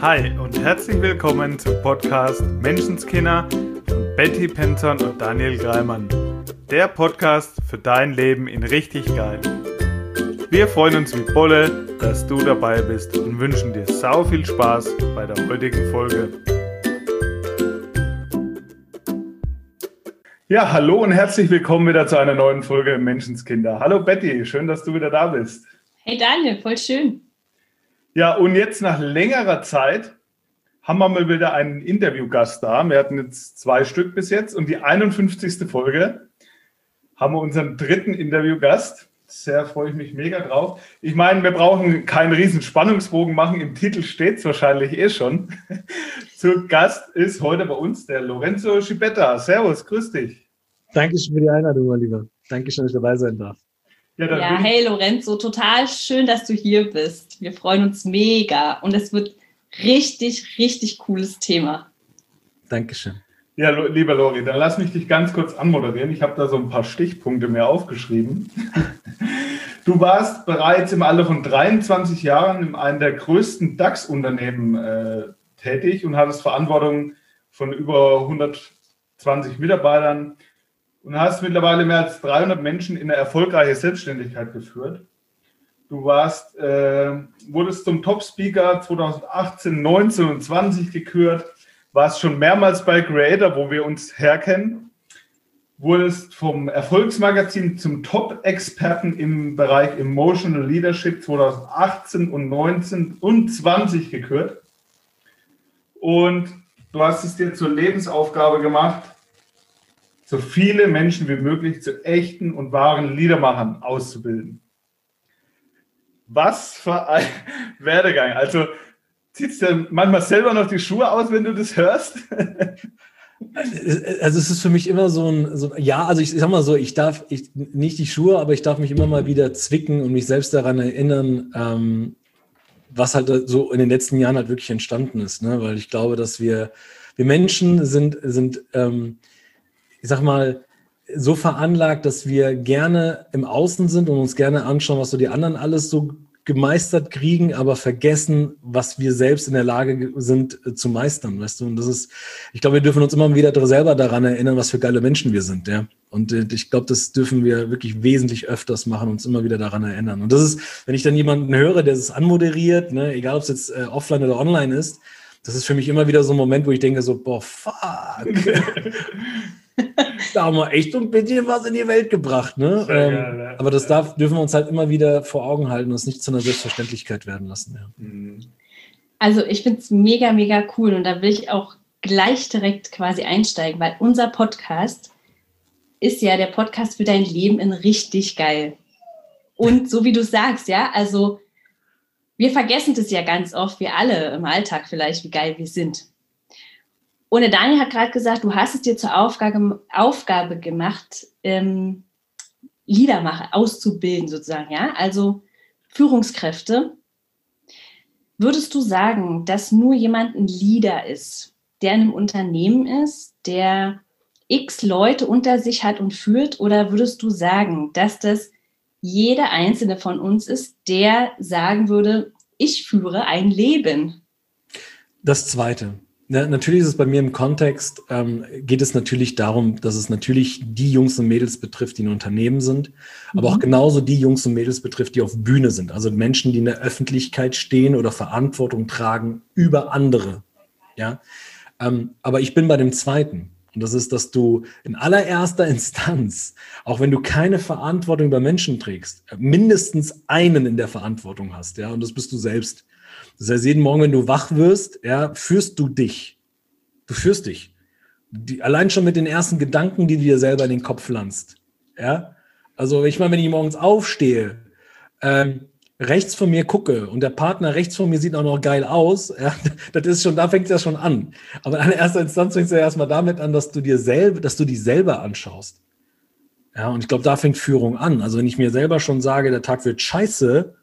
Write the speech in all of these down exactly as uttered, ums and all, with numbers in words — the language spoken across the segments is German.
Hi und herzlich willkommen zum Podcast Menschenskinder von Betty Penton und Daniel Greimann. Der Podcast für dein Leben in richtig geil. Wir freuen uns wie Bolle, dass du dabei bist und wünschen dir sau viel Spaß bei der heutigen Folge. Ja, hallo und herzlich willkommen wieder zu einer neuen Folge Menschenskinder. Hallo Betty, schön, dass du wieder da bist. Hey Daniel, voll schön. Ja, und jetzt nach längerer Zeit haben wir mal wieder einen Interviewgast da. Wir hatten jetzt zwei Stück bis jetzt und die einundfünfzigste Folge haben wir unseren dritten Interviewgast. Sehr freue ich mich mega drauf. Ich meine, wir brauchen keinen riesen Spannungsbogen machen. Im Titel steht es wahrscheinlich eh schon. Zu Gast ist heute bei uns der Lorenzo Schibetta. Servus, grüß dich. Dankeschön für die Einladung, mein Lieber. Dankeschön, dass ich dabei sein darf. Ja, ja hey Lorenzo, total schön, dass du hier bist. Wir freuen uns mega und es wird richtig, richtig cooles Thema. Dankeschön. Ja, lieber Lori, dann lass mich dich ganz kurz anmoderieren. Ich habe da so ein paar Stichpunkte mir aufgeschrieben. Du warst bereits im Alter von dreiundzwanzig Jahren in einem der größten DAX-Unternehmen äh, tätig und hattest Verantwortung von über hundertzwanzig Mitarbeitern und hast mittlerweile mehr als dreihundert Menschen in eine erfolgreiche Selbstständigkeit geführt. Du warst, äh, wurdest zum Top-Speaker zweitausendachtzehn, neunzehn und zwanzig gekürt, warst schon mehrmals bei Creator, wo wir uns herkennen, wurdest vom Erfolgsmagazin zum Top-Experten im Bereich Emotional Leadership zweitausendachtzehn und neunzehn und zwanzig gekürt. Und du hast es dir zur Lebensaufgabe gemacht, so viele Menschen wie möglich zu echten und wahren Liedermachern auszubilden. Was für ein Werdegang. Also ziehst du manchmal selber noch die Schuhe aus, wenn du das hörst? Also es ist für mich immer so ein, so, ja, also ich, ich sag mal so, ich darf ich, nicht die Schuhe, aber ich darf mich immer mal wieder zwicken und mich selbst daran erinnern, ähm, was halt so in den letzten Jahren halt wirklich entstanden ist, ne? Weil ich glaube, dass wir, wir Menschen sind, sind ähm, ich sag mal, so veranlagt, dass wir gerne im Außen sind und uns gerne anschauen, was so die anderen alles so gemeistert kriegen, aber vergessen, was wir selbst in der Lage sind äh, zu meistern, weißt du? Und das ist, ich glaube, wir dürfen uns immer wieder selber daran erinnern, was für geile Menschen wir sind, ja. Und äh, ich glaube, das dürfen wir wirklich wesentlich öfters machen, uns immer wieder daran erinnern. Und das ist, wenn ich dann jemanden höre, der es anmoderiert, ne, egal ob es jetzt äh, offline oder online ist, das ist für mich immer wieder so ein Moment, wo ich denke so, boah, fuck. Da haben wir echt ein bisschen was in die Welt gebracht, ne? Ähm, geil, ja. Aber das darf, dürfen wir uns halt immer wieder vor Augen halten und es nicht zu einer Selbstverständlichkeit werden lassen. Ja. Also ich finde es mega, mega cool und da will ich auch gleich direkt quasi einsteigen, weil unser Podcast ist ja der Podcast für dein Leben in richtig geil. Und so wie du sagst, ja, also wir vergessen das ja ganz oft, wir alle im Alltag vielleicht, wie geil wir sind. Und der Daniel hat gerade gesagt, du hast es dir zur Aufgabe, Aufgabe gemacht, ähm, Liedermacher auszubilden sozusagen, ja, also Führungskräfte. Würdest du sagen, dass nur jemand ein Leader ist, der in einem Unternehmen ist, der x Leute unter sich hat und führt, oder würdest du sagen, dass das jeder einzelne von uns ist, der sagen würde, ich führe ein Leben? Das Zweite. Ja, natürlich ist es bei mir im Kontext, ähm, geht es natürlich darum, dass es natürlich die Jungs und Mädels betrifft, die in Unternehmen sind, mhm. aber auch genauso die Jungs und Mädels betrifft, die auf Bühne sind. Also Menschen, die in der Öffentlichkeit stehen oder Verantwortung tragen über andere. Ja, ähm, aber ich bin bei dem Zweiten. Und das ist, dass du in allererster Instanz, auch wenn du keine Verantwortung über Menschen trägst, mindestens einen in der Verantwortung hast. Ja, und das bist du selbst. Das heißt, jeden Morgen, wenn du wach wirst, ja, führst du dich. Du führst dich. Die, allein schon mit den ersten Gedanken, die du dir selber in den Kopf pflanzt. Ja? Also ich meine, wenn ich morgens aufstehe, ähm, rechts von mir gucke und der Partner rechts von mir sieht auch noch geil aus, ja, das ist schon, da fängt es ja schon an. Aber in erster Instanz fängt es ja erstmal damit an, dass du dir selber, dass du dich selber anschaust. Ja, und ich glaube, da fängt Führung an. Also wenn ich mir selber schon sage, der Tag wird scheiße,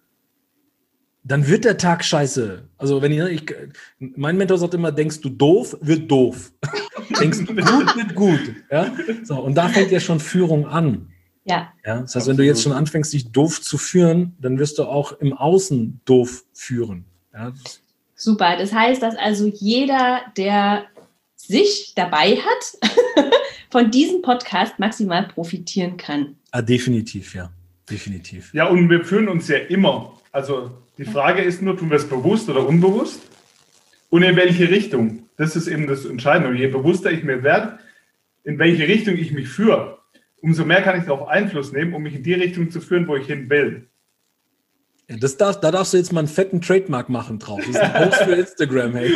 dann wird der Tag scheiße. Also wenn ich, ich mein Mentor sagt immer, denkst du doof, wird doof. Denkst du gut, wird gut. Ja? So, und da fängt ja schon Führung an. Ja. Ja? Das heißt, wenn du jetzt schon anfängst, dich doof zu führen, dann wirst du auch im Außen doof führen. Ja? Super, das heißt, dass also jeder, der sich dabei hat, von diesem Podcast maximal profitieren kann. Ah, definitiv, ja. Definitiv. Ja, und wir fühlen uns ja immer. Also die Frage ist nur, tun wir es bewusst oder unbewusst? Und in welche Richtung? Das ist eben das Entscheidende. Und je bewusster ich mir werde, in welche Richtung ich mich führe, umso mehr kann ich darauf Einfluss nehmen, um mich in die Richtung zu führen, wo ich hin will. Ja, das darf, da darfst du jetzt mal einen fetten Trademark machen drauf. Das ist ein Post für Instagram, hey.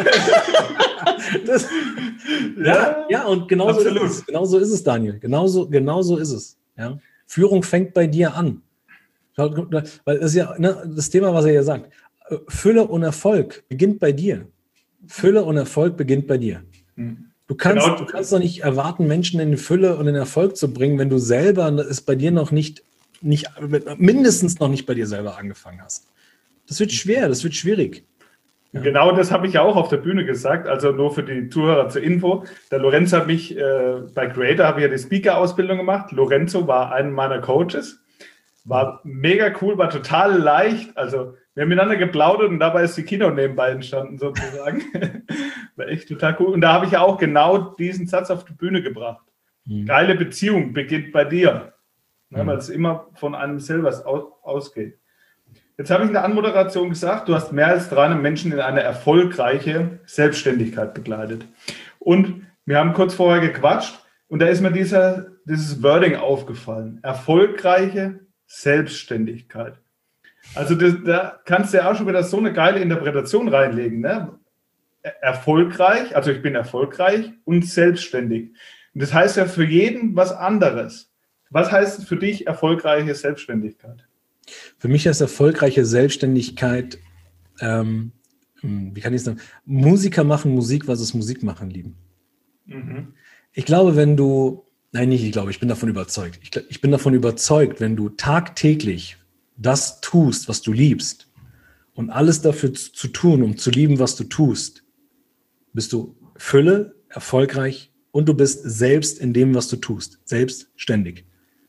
Das, ja, ja, ja, und genauso ist es. Genauso ist es, Daniel. Genauso, genauso ist es. Ja. Führung fängt bei dir an. Weil das ist ja, ne, das Thema, was er ja sagt. Fülle und Erfolg beginnt bei dir. Fülle und Erfolg beginnt bei dir. Du kannst, genau. du kannst doch nicht erwarten, Menschen in Fülle und in Erfolg zu bringen, wenn du selber es bei dir noch nicht nicht, mindestens noch nicht bei dir selber angefangen hast. Das wird schwer, das wird schwierig. Ja. Genau das habe ich ja auch auf der Bühne gesagt, also nur für die Zuhörer zur Info. Der Lorenzo hat mich, äh, bei Creator habe ich ja die Speaker-Ausbildung gemacht. Lorenzo war einer meiner Coaches, war mega cool, war total leicht, also wir haben miteinander geplaudert und dabei ist die Kino nebenbei entstanden sozusagen. War echt total cool. Und da habe ich ja auch genau diesen Satz auf die Bühne gebracht. Mhm. Geile Beziehung beginnt bei dir. Ja, weil es immer von einem selber ausgeht. Jetzt habe ich in der Anmoderation gesagt, du hast mehr als dreihundert Menschen in eine erfolgreiche Selbstständigkeit begleitet. Und wir haben kurz vorher gequatscht und da ist mir dieser, dieses Wording aufgefallen. Erfolgreiche Selbstständigkeit. Also das, da kannst du ja auch schon wieder so eine geile Interpretation reinlegen. Ne? Erfolgreich, also ich bin erfolgreich und selbstständig. Und das heißt ja für jeden was anderes. Was heißt für dich erfolgreiche Selbstständigkeit? Für mich ist erfolgreiche Selbstständigkeit, ähm, wie kann ich sagen, Musiker machen Musik, was es Musik machen lieben. Mhm. Ich glaube, wenn du, nein, nicht ich glaube, ich bin davon überzeugt. Ich, ich bin davon überzeugt, wenn du tagtäglich das tust, was du liebst und alles dafür zu, zu tun, um zu lieben, was du tust, bist du Fülle, erfolgreich und du bist selbst in dem, was du tust, selbstständig.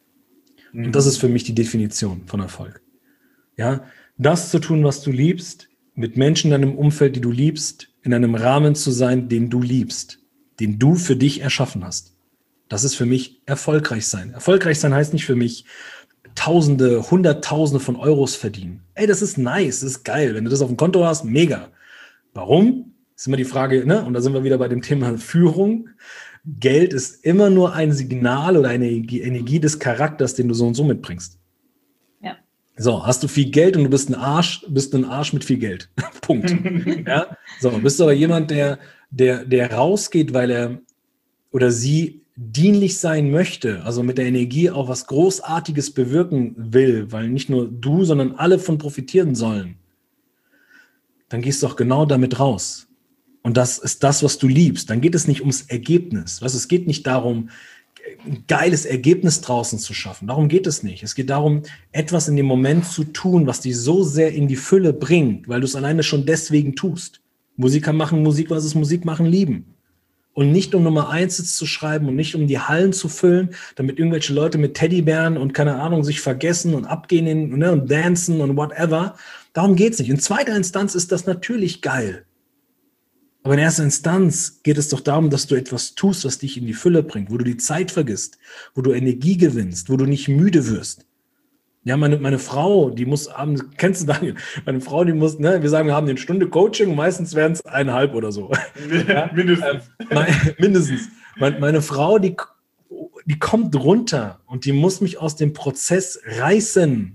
Und das ist für mich die Definition von Erfolg. Ja, das zu tun, was du liebst, mit Menschen in deinem Umfeld, die du liebst, in einem Rahmen zu sein, den du liebst, den du für dich erschaffen hast. Das ist für mich erfolgreich sein. Erfolgreich sein heißt nicht für mich Tausende, Hunderttausende von Euros verdienen. Ey, das ist nice, das ist geil. Wenn du das auf dem Konto hast, mega. Warum? Ist immer die Frage, ne? Und da sind wir wieder bei dem Thema Führung. Geld ist immer nur ein Signal oder eine Energie des Charakters, den du so und so mitbringst. Ja. So, hast du viel Geld und du bist ein Arsch, bist ein Arsch mit viel Geld. Punkt. Ja? So, bist du aber jemand, der, der, der rausgeht, weil er oder sie dienlich sein möchte, also mit der Energie auch was Großartiges bewirken will, weil nicht nur du, sondern alle von profitieren sollen, dann gehst du auch genau damit raus. Und das ist das, was du liebst. Dann geht es nicht ums Ergebnis. Was, es geht nicht darum, ein geiles Ergebnis draußen zu schaffen. Darum geht es nicht. Es geht darum, etwas in dem Moment zu tun, was dich so sehr in die Fülle bringt, weil du es alleine schon deswegen tust. Musiker machen Musik, was es Musik machen lieben. Und nicht um Nummer eins zu schreiben und nicht um die Hallen zu füllen, damit irgendwelche Leute mit Teddybären und keine Ahnung sich vergessen und abgehen in, ne, und dancen und whatever. Darum geht es nicht. In zweiter Instanz ist das natürlich geil. Aber in erster Instanz geht es doch darum, dass du etwas tust, was dich in die Fülle bringt, wo du die Zeit vergisst, wo du Energie gewinnst, wo du nicht müde wirst. Ja, meine, meine Frau, die muss abends, kennst du Daniel? Meine Frau, die muss, ne, wir sagen, wir haben eine Stunde Coaching, meistens werden es eineinhalb oder so. Ja, mindestens. Ähm, mein, mindestens. Meine, meine Frau, die, die kommt runter und die muss mich aus dem Prozess reißen,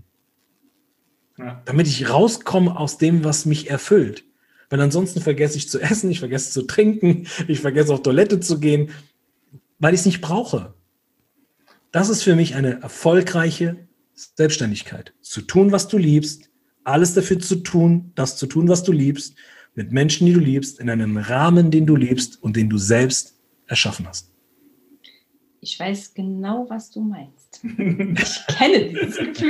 ja, damit ich rauskomme aus dem, was mich erfüllt. Weil ansonsten vergesse ich zu essen, ich vergesse zu trinken, ich vergesse auf Toilette zu gehen, weil ich es nicht brauche. Das ist für mich eine erfolgreiche Selbstständigkeit. Zu tun, was du liebst, alles dafür zu tun, das zu tun, was du liebst, mit Menschen, die du liebst, in einem Rahmen, den du liebst und den du selbst erschaffen hast. Ich weiß genau, was du meinst. Ich kenne dieses Gefühl.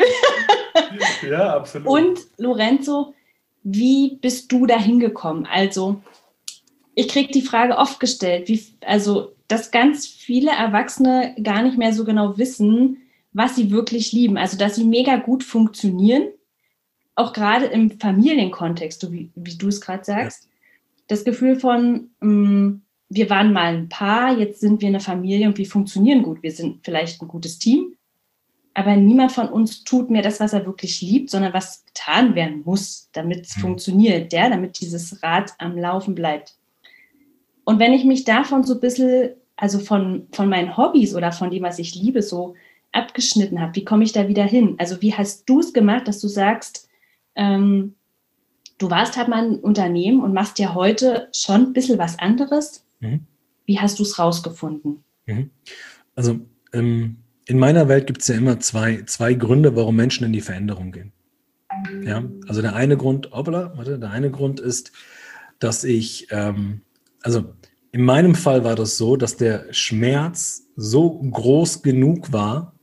Ja, absolut. Und Lorenzo, wie bist du da hingekommen? Also, ich kriege die Frage oft gestellt, wie, also, dass ganz viele Erwachsene gar nicht mehr so genau wissen, was sie wirklich lieben. Also, dass sie mega gut funktionieren, auch gerade im Familienkontext, so wie, wie du es gerade sagst, ja. Das Gefühl von, mh, wir waren mal ein Paar, jetzt sind wir eine Familie und wir funktionieren gut. Wir sind vielleicht ein gutes Team, aber niemand von uns tut mehr das, was er wirklich liebt, sondern was getan werden muss, damit es mhm. funktioniert, ja, damit dieses Rad am Laufen bleibt. Und wenn ich mich davon so ein bisschen, also von, von meinen Hobbys oder von dem, was ich liebe, so abgeschnitten habe, wie komme ich da wieder hin? Also wie hast du es gemacht, dass du sagst, ähm, du warst halt mal ein Unternehmen und machst ja heute schon ein bisschen was anderes. Mhm. Wie hast du es rausgefunden? Mhm. Also ähm, in meiner Welt gibt es ja immer zwei, zwei Gründe, warum Menschen in die Veränderung gehen. Ja, also der eine Grund, hoppla, warte, der eine Grund ist, dass ich, ähm, also in meinem Fall war das so, dass der Schmerz so groß genug war,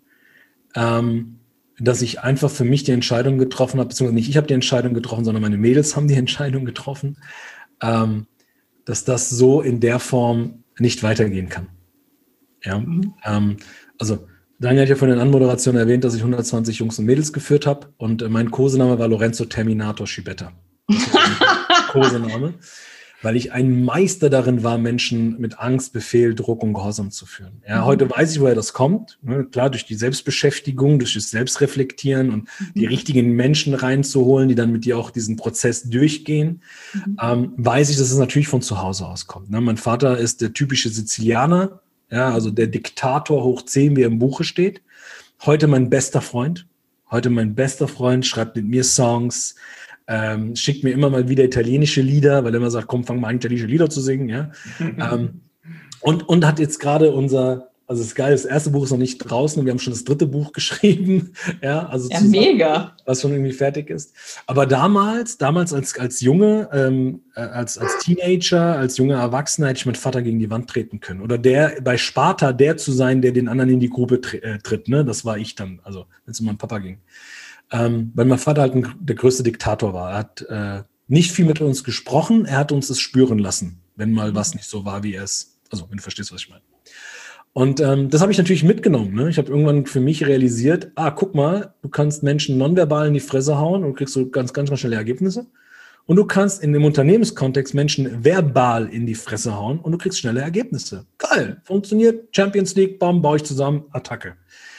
ähm, dass ich einfach für mich die Entscheidung getroffen habe, beziehungsweise nicht ich habe die Entscheidung getroffen, sondern meine Mädels haben die Entscheidung getroffen, ähm, dass das so in der Form nicht weitergehen kann. Ja, mhm. ähm, also Daniel hat ja von den Anmoderationen erwähnt, dass ich hundertzwanzig Jungs und Mädels geführt habe und äh, mein Kosename war Lorenzo Terminator Schibetta. Das war mein Kosename, weil ich ein Meister darin war, Menschen mit Angst, Befehl, Druck und Gehorsam zu führen. Ja, mhm. Heute weiß ich, woher das kommt. Ne? Klar, durch die Selbstbeschäftigung, durch das Selbstreflektieren und mhm. die richtigen Menschen reinzuholen, die dann mit dir auch diesen Prozess durchgehen, mhm. ähm, weiß ich, dass es natürlich von zu Hause aus kommt. Ne? Mein Vater ist der typische Sizilianer, ja, also der Diktator hoch zehn, wie er im Buche steht. Heute mein bester Freund. Heute mein bester Freund, schreibt mit mir Songs, ähm, schickt mir immer mal wieder italienische Lieder, weil er immer sagt, komm, fang mal an, italienische Lieder zu singen. Ja? ähm, und, und hat jetzt gerade unser, also das Geile, das erste Buch ist noch nicht draußen und wir haben schon das dritte Buch geschrieben. Ja, also ja, zusammen, mega. Was schon irgendwie fertig ist. Aber damals, damals als, als Junge, ähm, als, als Teenager, als junger Erwachsener hätte ich meinen Vater gegen die Wand treten können. Oder der bei Sparta der zu sein, der den anderen in die Grube tr- äh, tritt. Ne? Das war ich dann, also wenn es um meinen Papa ging. Ähm, weil mein Vater halt ein, der größte Diktator war. Er hat äh, nicht viel mit uns gesprochen, er hat uns es spüren lassen, wenn mal was nicht so war, wie er es, also wenn du verstehst, was ich meine. Und ähm, das habe ich natürlich mitgenommen. Ne? Ich habe irgendwann für mich realisiert, ah, guck mal, du kannst Menschen nonverbal in die Fresse hauen und kriegst so ganz, ganz, ganz schnelle Ergebnisse. Und du kannst in dem Unternehmenskontext Menschen verbal in die Fresse hauen und du kriegst schnelle Ergebnisse. Geil, funktioniert, Champions League, bam, baue ich zusammen, Attacke.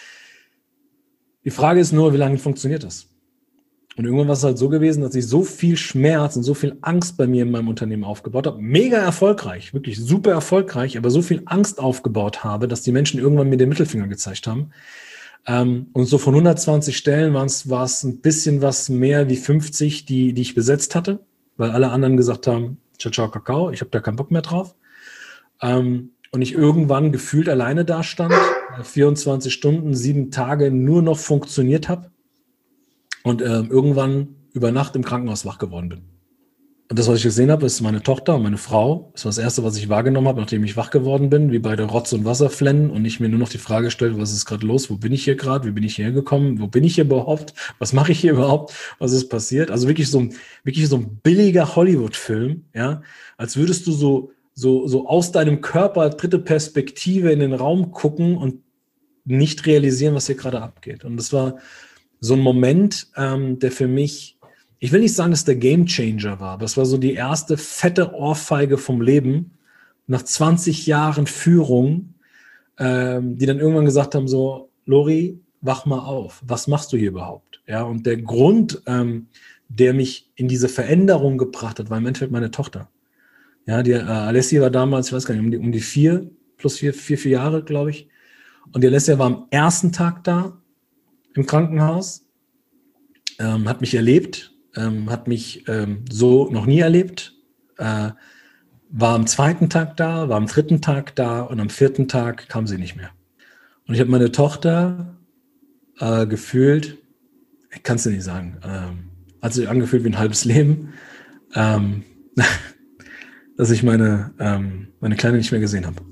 Die Frage ist nur, wie lange funktioniert das? Und irgendwann war es halt so gewesen, dass ich so viel Schmerz und so viel Angst bei mir in meinem Unternehmen aufgebaut habe. Mega erfolgreich, wirklich super erfolgreich, aber so viel Angst aufgebaut habe, dass die Menschen irgendwann mir den Mittelfinger gezeigt haben. Ähm, und so von hundertzwanzig Stellen war es, war es ein bisschen was mehr wie fünfzig, die, die ich besetzt hatte, weil alle anderen gesagt haben, ciao, ciao, Kakao, ich habe da keinen Bock mehr drauf. Ähm, und ich irgendwann gefühlt alleine da stand, vierundzwanzig Stunden, sieben Tage nur noch funktioniert habe. Und äh, irgendwann über Nacht im Krankenhaus wach geworden bin. Und das, was ich gesehen habe, ist meine Tochter und meine Frau. Das war das Erste, was ich wahrgenommen habe, nachdem ich wach geworden bin, wie beide Rotz und Wasser flennen und ich mir nur noch die Frage stelle, was ist gerade los? Wo bin ich hier gerade? Wie bin ich hierher gekommen? Wo bin ich hier überhaupt? Was mache ich hier überhaupt? Was ist passiert? Also wirklich so ein, wirklich so ein billiger Hollywood-Film, ja, als würdest du so, so, so aus deinem Körper dritte Perspektive in den Raum gucken und nicht realisieren, was hier gerade abgeht. Und das war so ein Moment, ähm, der für mich, ich will nicht sagen, dass der Gamechanger war, aber es war so die erste fette Ohrfeige vom Leben nach zwanzig Jahren Führung, ähm, die dann irgendwann gesagt haben, so, Lori, wach mal auf, was machst du hier überhaupt? Ja, und der Grund, ähm, der mich in diese Veränderung gebracht hat, war im Endeffekt meine Tochter. Ja, die äh, Alessia war damals, ich weiß gar nicht, um die, um die vier, plus vier, vier, vier Jahre, glaube ich. Und die Alessia war am ersten Tag da, im Krankenhaus, ähm, hat mich erlebt, ähm, hat mich ähm, so noch nie erlebt, äh, war am zweiten Tag da, war am dritten Tag da und am vierten Tag kam sie nicht mehr. Und ich habe meine Tochter äh, gefühlt, ich kann es dir nicht sagen, ähm, hat sich angefühlt wie ein halbes Leben, ähm, dass ich meine, ähm, meine Kleine nicht mehr gesehen habe.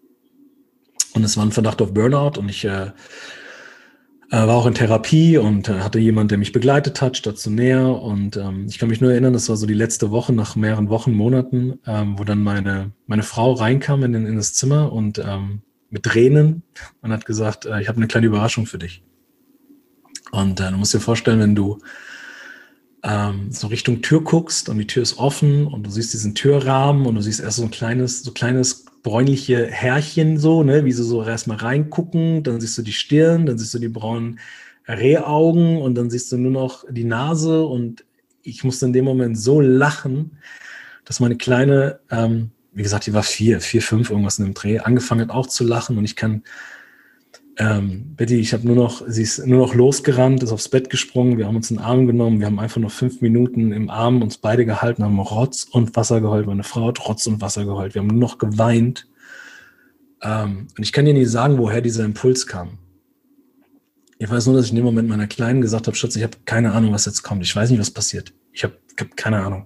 Und es war ein Verdacht auf Burnout und ich äh, war auch in Therapie und äh, hatte jemand, der mich begleitet hat, stationär. Und ähm, ich kann mich nur erinnern, das war so die letzte Woche, nach mehreren Wochen, Monaten, ähm, wo dann meine meine Frau reinkam in, in das Zimmer und ähm, mit Tränen und hat gesagt, äh, ich habe eine kleine Überraschung für dich. Und äh, du musst dir vorstellen, wenn du ähm, so Richtung Tür guckst und die Tür ist offen und du siehst diesen Türrahmen und du siehst erst so ein kleines, so kleines bräunliche Härchen so, ne, wie sie so erstmal reingucken, dann siehst du die Stirn, dann siehst du die braunen Rehaugen und dann siehst du nur noch die Nase und ich musste in dem Moment so lachen, dass meine Kleine, ähm, wie gesagt, die war vier, vier, fünf, irgendwas in dem Dreh, angefangen hat auch zu lachen und ich kann, ähm, Betty, ich habe nur noch, sie ist nur noch losgerannt, ist aufs Bett gesprungen, wir haben uns in den Arm genommen, wir haben einfach noch fünf Minuten im Arm uns beide gehalten, haben Rotz und Wasser geheult, meine Frau hat Rotz und Wasser geheult, wir haben nur noch geweint. Ähm, und ich kann dir nicht sagen, woher dieser Impuls kam. Ich weiß nur, dass ich in dem Moment meiner Kleinen gesagt habe, Schatz, ich habe keine Ahnung, was jetzt kommt. Ich weiß nicht, was passiert. Ich habe hab keine Ahnung.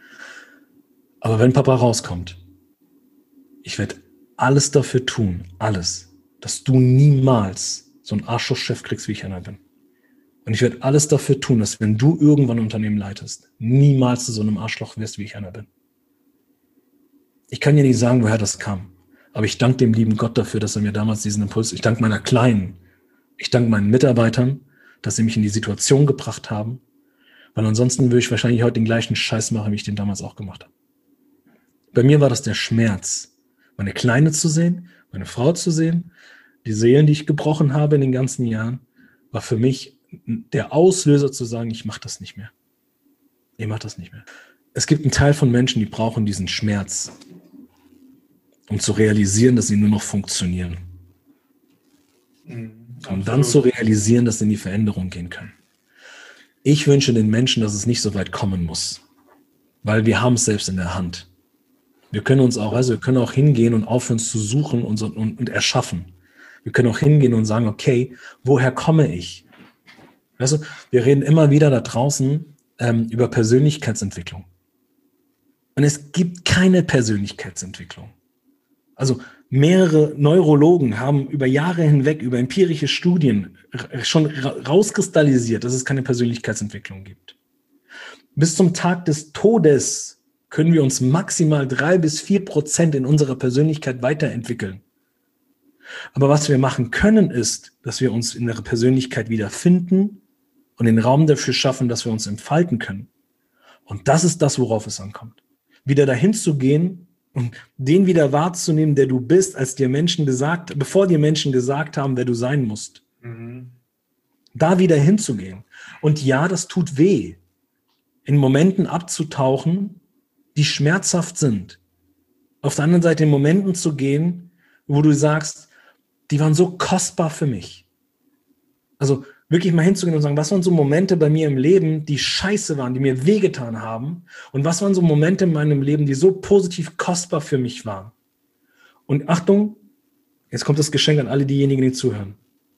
Aber wenn Papa rauskommt, ich werde alles dafür tun, alles, dass du niemals so einen Arschlochchef kriegst, wie ich einer bin. Und ich werde alles dafür tun, dass wenn du irgendwann ein Unternehmen leitest, niemals zu so einem Arschloch wirst, wie ich einer bin. Ich kann dir nicht sagen, woher das kam. Aber ich danke dem lieben Gott dafür, dass er mir damals diesen Impuls, ich danke meiner Kleinen, ich danke meinen Mitarbeitern, dass sie mich in die Situation gebracht haben, weil ansonsten würde ich wahrscheinlich heute den gleichen Scheiß machen, wie ich den damals auch gemacht habe. Bei mir war das der Schmerz, meine Kleine zu sehen, meine Frau zu sehen, die Seelen, die ich gebrochen habe in den ganzen Jahren, war für mich der Auslöser zu sagen, ich mache das nicht mehr. Ich mache das nicht mehr. Es gibt einen Teil von Menschen, die brauchen diesen Schmerz, um zu realisieren, dass sie nur noch funktionieren. Mhm. Um dann zu realisieren, dass sie in die Veränderung gehen können. Ich wünsche den Menschen, dass es nicht so weit kommen muss, weil wir haben es selbst in der Hand. Wir können uns auch, also wir können auch hingehen und aufhören zu suchen und, und, und erschaffen. Wir können auch hingehen und sagen, okay, woher komme ich? Weißt du, wir reden immer wieder da draußen ähm, über Persönlichkeitsentwicklung. Und es gibt keine Persönlichkeitsentwicklung. Also mehrere Neurologen haben über Jahre hinweg, über empirische Studien schon rauskristallisiert, dass es keine Persönlichkeitsentwicklung gibt. Bis zum Tag des Todes können wir uns maximal drei bis vier Prozent in unserer Persönlichkeit weiterentwickeln. Aber was wir machen können, ist, dass wir uns in der Persönlichkeit wiederfinden und den Raum dafür schaffen, dass wir uns entfalten können. Und das ist das, worauf es ankommt. Wieder dahin zu gehen und den wieder wahrzunehmen, der du bist, als dir Menschen gesagt, bevor dir Menschen gesagt haben, wer du sein musst. Mhm. Da wieder hinzugehen. Und ja, das tut weh, in Momenten abzutauchen, die schmerzhaft sind. Auf der anderen Seite in Momenten zu gehen, wo du sagst, die waren so kostbar für mich. Also wirklich mal hinzugehen und sagen, was waren so Momente bei mir im Leben, die scheiße waren, die mir wehgetan haben? Und was waren so Momente in meinem Leben, die so positiv kostbar für mich waren? Und Achtung, jetzt kommt das Geschenk an alle diejenigen, die zuhören.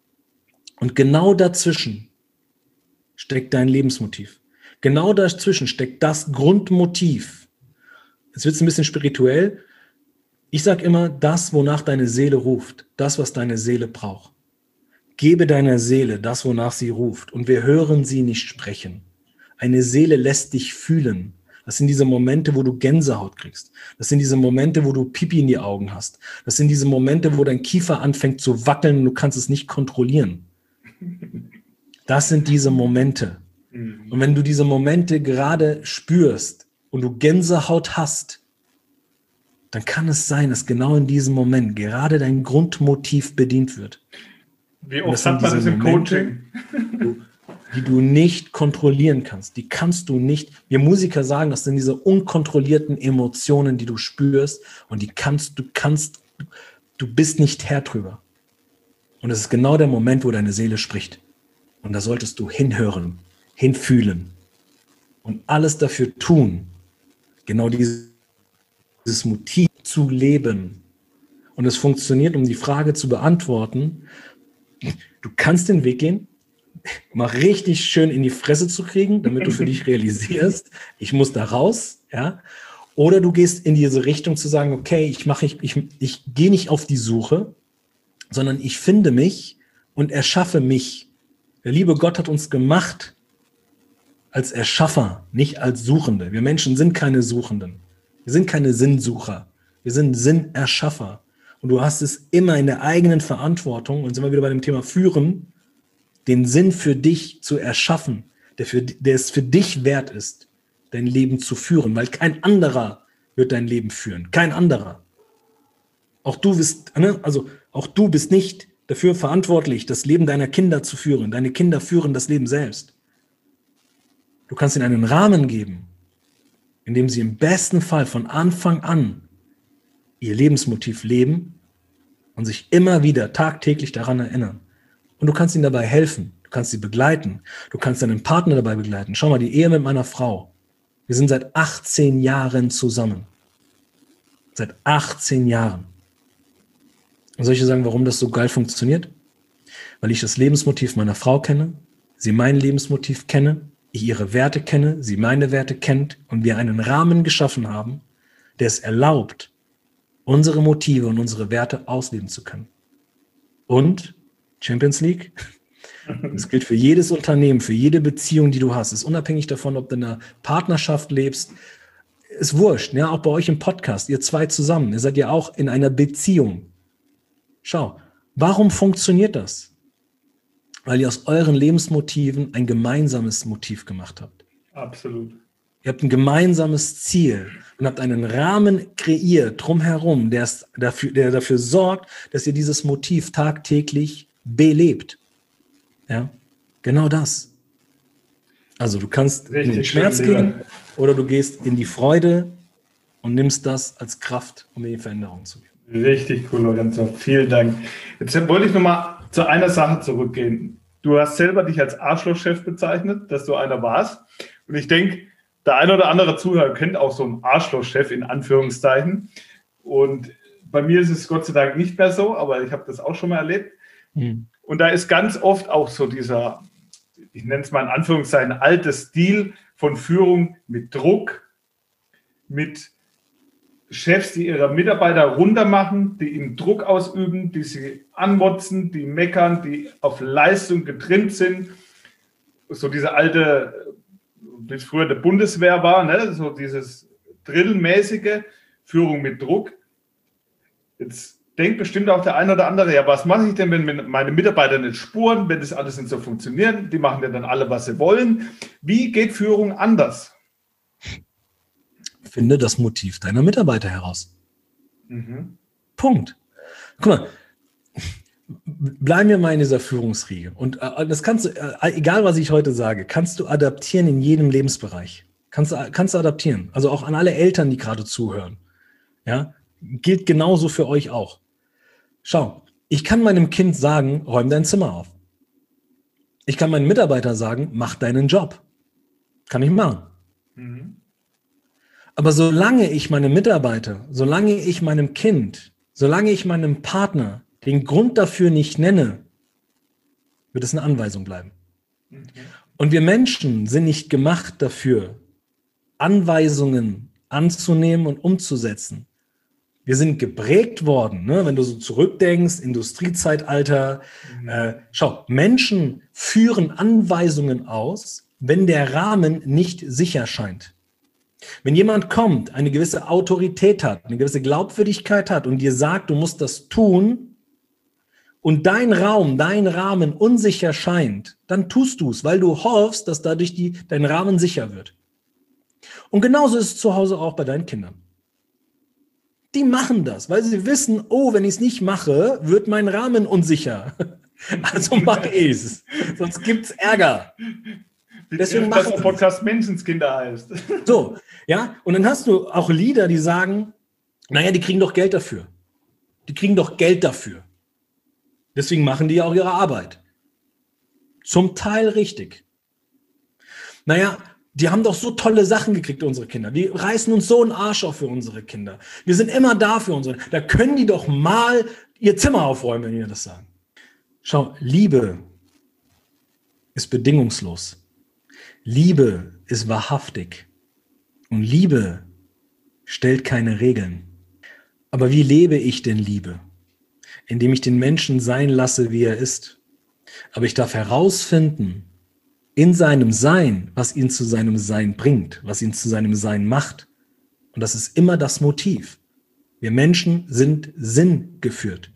Und genau dazwischen steckt dein Lebensmotiv. Genau dazwischen steckt das Grundmotiv. Jetzt wird es ein bisschen spirituell. Ich sage immer, das, wonach deine Seele ruft, das, was deine Seele braucht. Gebe deiner Seele das, wonach sie ruft. Und wir hören sie nicht sprechen. Eine Seele lässt dich fühlen. Das sind diese Momente, wo du Gänsehaut kriegst. Das sind diese Momente, wo du Pipi in die Augen hast. Das sind diese Momente, wo dein Kiefer anfängt zu wackeln und du kannst es nicht kontrollieren. Das sind diese Momente. Und wenn du diese Momente gerade spürst und du Gänsehaut hast, dann kann es sein, dass genau in diesem Moment gerade dein Grundmotiv bedient wird. Wie oft hat man das im Coaching? Die, die du nicht kontrollieren kannst. Die kannst du nicht. Wir Musiker sagen, das sind diese unkontrollierten Emotionen, die du spürst und die kannst du kannst, du bist nicht Herr drüber. Und es ist genau der Moment, wo deine Seele spricht. Und da solltest du hinhören, hinfühlen und alles dafür tun, genau dieses, dieses Motiv zu leben. Und es funktioniert, um die Frage zu beantworten, du kannst den Weg gehen, mal richtig schön in die Fresse zu kriegen, damit du für dich realisierst, ich muss da raus, ja. Oder du gehst in diese Richtung zu sagen, okay, ich mache, ich, ich, ich gehe nicht auf die Suche, sondern ich finde mich und erschaffe mich. Der liebe Gott hat uns gemacht als Erschaffer, nicht als Suchende. Wir Menschen sind keine Suchenden. Wir sind keine Sinnsucher. Wir sind Sinnerschaffer. Und du hast es immer in der eigenen Verantwortung, und sind wir wieder bei dem Thema Führen, den Sinn für dich zu erschaffen, der, für, der es für dich wert ist, dein Leben zu führen, weil kein anderer wird dein Leben führen. Kein anderer. Auch du bist, also auch du bist nicht dafür verantwortlich, das Leben deiner Kinder zu führen. Deine Kinder führen das Leben selbst. Du kannst ihnen einen Rahmen geben, in dem sie im besten Fall von Anfang an ihr Lebensmotiv leben und sich immer wieder tagtäglich daran erinnern. Und du kannst ihnen dabei helfen, du kannst sie begleiten, du kannst deinen Partner dabei begleiten. Schau mal, die Ehe mit meiner Frau. Wir sind seit achtzehn Jahren zusammen. Seit achtzehn Jahren. Und soll ich dir sagen, warum das so geil funktioniert? Weil ich das Lebensmotiv meiner Frau kenne, sie mein Lebensmotiv kenne, ich ihre Werte kenne, sie meine Werte kennt und wir einen Rahmen geschaffen haben, der es erlaubt, unsere Motive und unsere Werte ausleben zu können. Und Champions League, das gilt für jedes Unternehmen, für jede Beziehung, die du hast. Es ist unabhängig davon, ob du in einer Partnerschaft lebst. Ist wurscht, ja, auch bei euch im Podcast, ihr zwei zusammen, ihr seid ja auch in einer Beziehung. Schau, warum funktioniert das? Weil ihr aus euren Lebensmotiven ein gemeinsames Motiv gemacht habt. Absolut. Ihr habt ein gemeinsames Ziel und habt einen Rahmen kreiert drumherum, der, dafür, der dafür sorgt, dass ihr dieses Motiv tagtäglich belebt. Ja, genau das. Also du kannst Richtig in den Schmerz schön, gehen lieber. oder du gehst in die Freude und nimmst das als Kraft, um in die Veränderung zu gehen. Richtig cool, Lorenzo. Vielen Dank. Jetzt wollte ich nochmal zu einer Sache zurückgehen. Du hast selber dich als Arschlochchef bezeichnet, dass du einer warst. Und ich denke, der eine oder andere Zuhörer kennt auch so einen Arschlochchef in Anführungszeichen. Und bei mir ist es Gott sei Dank nicht mehr so, aber ich habe das auch schon mal erlebt. Mhm. Und da ist ganz oft auch so dieser, ich nenne es mal in Anführungszeichen, alter Stil von Führung mit Druck, mit Chefs, die ihre Mitarbeiter runtermachen, die ihnen Druck ausüben, die sie anmotzen, die meckern, die auf Leistung getrimmt sind. So diese alte, wie es früher der Bundeswehr war, ne? So dieses drillmäßige Führung mit Druck. Jetzt denkt bestimmt auch der eine oder andere, ja, was mache ich denn, wenn meine Mitarbeiter nicht spuren, wenn das alles nicht so funktioniert? Die machen ja dann alle, was sie wollen. Wie geht Führung anders? Finde das Motiv deiner Mitarbeiter heraus. Mhm. Punkt. Guck mal, bleiben wir mal in dieser Führungsriege. Und äh, das kannst du, äh, egal was ich heute sage, kannst du adaptieren in jedem Lebensbereich. Kannst du, kannst du adaptieren. Also auch an alle Eltern, die gerade zuhören. Ja, gilt genauso für euch auch. Schau, ich kann meinem Kind sagen, räum dein Zimmer auf. Ich kann meinen Mitarbeiter sagen, mach deinen Job. Kann ich machen. Mhm. Aber solange ich meinem Mitarbeiter, solange ich meinem Kind, solange ich meinem Partner den Grund dafür nicht nenne, wird es eine Anweisung bleiben. Mhm. Und wir Menschen sind nicht gemacht dafür, Anweisungen anzunehmen und umzusetzen. Wir sind geprägt worden, ne? Wenn du so zurückdenkst, Industriezeitalter. Mhm. Äh, schau, Menschen führen Anweisungen aus, wenn der Rahmen nicht sicher scheint. Wenn jemand kommt, eine gewisse Autorität hat, eine gewisse Glaubwürdigkeit hat und dir sagt, du musst das tun und dein Raum, dein Rahmen unsicher scheint, dann tust du es, weil du hoffst, dass dadurch die, dein Rahmen sicher wird. Und genauso ist es zu Hause auch bei deinen Kindern. Die machen das, weil sie wissen, oh, wenn ich es nicht mache, wird mein Rahmen unsicher. Also mache ich es, sonst gibt es Ärger. Deswegen dass der Podcast Menschenskinder heißt. So, ja, und dann hast du auch Lieder, die sagen, naja, die kriegen doch Geld dafür. Die kriegen doch Geld dafür. Deswegen machen die ja auch ihre Arbeit. Zum Teil richtig. Naja, die haben doch so tolle Sachen gekriegt, unsere Kinder. Die reißen uns so einen Arsch auf für unsere Kinder. Wir sind immer da für unsere. Da können die doch mal ihr Zimmer aufräumen, wenn die das sagen. Schau, Liebe ist bedingungslos. Liebe ist wahrhaftig und Liebe stellt keine Regeln. Aber wie lebe ich denn Liebe? Indem ich den Menschen sein lasse, wie er ist. Aber ich darf herausfinden, in seinem Sein, was ihn zu seinem Sein bringt, was ihn zu seinem Sein macht. Und das ist immer das Motiv. Wir Menschen sind sinngeführt.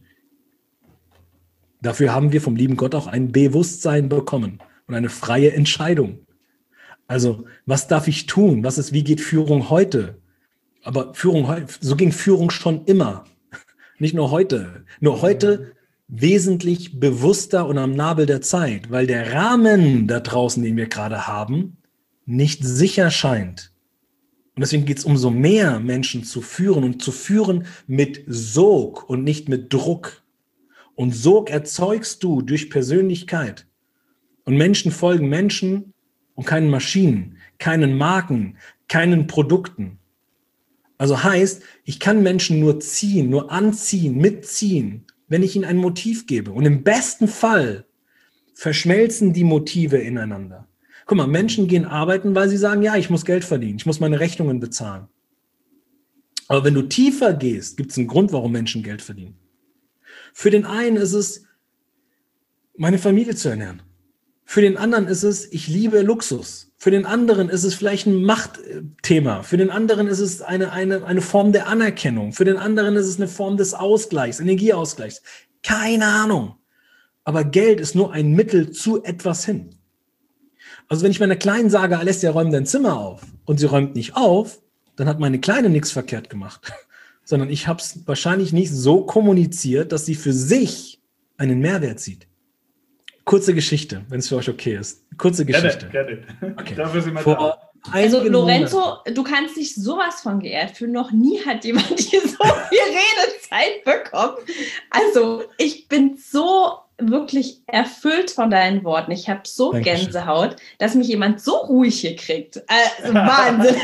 Dafür haben wir vom lieben Gott auch ein Bewusstsein bekommen und eine freie Entscheidung. Also, was darf ich tun? Was ist, wie geht Führung heute? Aber Führung, so ging Führung schon immer. Nicht nur heute. Nur heute wesentlich bewusster und am Nabel der Zeit, weil der Rahmen da draußen, den wir gerade haben, nicht sicher scheint. Und deswegen geht es umso mehr, Menschen zu führen und zu führen mit Sog und nicht mit Druck. Und Sog erzeugst du durch Persönlichkeit. Und Menschen folgen Menschen und keinen Maschinen, keinen Marken, keinen Produkten. Also heißt, ich kann Menschen nur ziehen, nur anziehen, mitziehen, wenn ich ihnen ein Motiv gebe. Und im besten Fall verschmelzen die Motive ineinander. Guck mal, Menschen gehen arbeiten, weil sie sagen, ja, ich muss Geld verdienen, ich muss meine Rechnungen bezahlen. Aber wenn du tiefer gehst, gibt es einen Grund, warum Menschen Geld verdienen. Für den einen ist es, meine Familie zu ernähren. Für den anderen ist es, ich liebe Luxus. Für den anderen ist es vielleicht ein Machtthema. Für den anderen ist es eine, eine, eine Form der Anerkennung. Für den anderen ist es eine Form des Ausgleichs, Energieausgleichs. Keine Ahnung. Aber Geld ist nur ein Mittel zu etwas hin. Also wenn ich meiner Kleinen sage, Alessia, räum dein Zimmer auf und sie räumt nicht auf, dann hat meine Kleine nichts verkehrt gemacht. Sondern ich habe es wahrscheinlich nicht so kommuniziert, dass sie für sich einen Mehrwert sieht. Kurze Geschichte, wenn es für euch okay ist. Kurze Geschichte. Gerne, gerne. Okay. Dafür sind wir Vor da. Also Lorenzo, Monaten. du kannst dich sowas von geehrt fühlen. Noch nie hat jemand hier so viel Redezeit bekommen. Also ich bin so wirklich erfüllt von deinen Worten. Ich habe so Dankeschön. Gänsehaut, dass mich jemand so ruhig hier kriegt. Also Wahnsinn.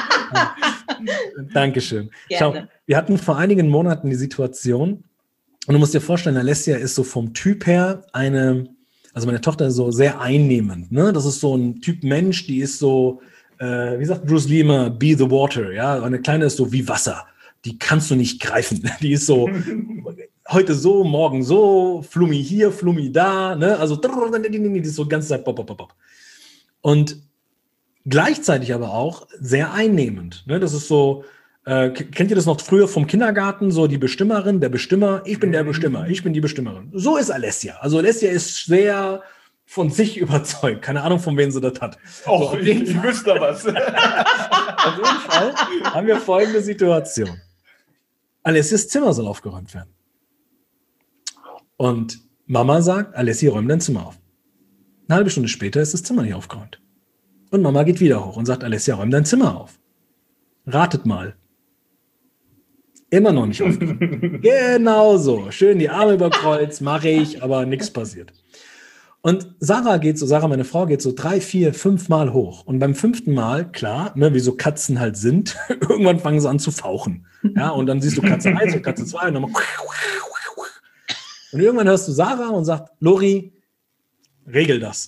Dankeschön. Gerne. Schau, wir hatten vor einigen Monaten die Situation, und du musst dir vorstellen, Alessia ist so vom Typ her eine, also meine Tochter ist so sehr einnehmend, ne? Das ist so ein Typ Mensch, die ist so, äh, wie sagt Bruce Lee immer, be the water, ja? Eine Kleine ist so wie Wasser, die kannst du nicht greifen, die ist so, heute so, morgen so, Flummi hier, Flummi da, ne? Also, die ist so die ganze Zeit, bop, bop, bop. Und gleichzeitig aber auch sehr einnehmend, ne? Das ist so, Äh, kennt ihr das noch früher vom Kindergarten, so die Bestimmerin, der Bestimmer, ich bin der Bestimmer, ich bin die Bestimmerin. So ist Alessia. Also Alessia ist sehr von sich überzeugt. Keine Ahnung, von wem sie das hat. Och, so, ich, ich wüsste was. Auf jeden Fall haben wir folgende Situation. Alessias Zimmer soll aufgeräumt werden. Und Mama sagt, Alessia, räum dein Zimmer auf. Eine halbe Stunde später ist das Zimmer nicht aufgeräumt. Und Mama geht wieder hoch und sagt, Alessia, räum dein Zimmer auf. Ratet mal. Immer noch nicht aufgeräumt. Genau so. Schön die Arme über Kreuz, mache ich, aber nichts passiert. Und Sarah geht so, Sarah, meine Frau, geht so drei, vier, fünf Mal hoch. Und beim fünften Mal, klar, ne, wie so Katzen halt sind, irgendwann fangen sie an zu fauchen. Ja, und dann siehst du Katze eins und Katze zwei und dann und irgendwann hörst du Sarah und sagt, Lori, regel das.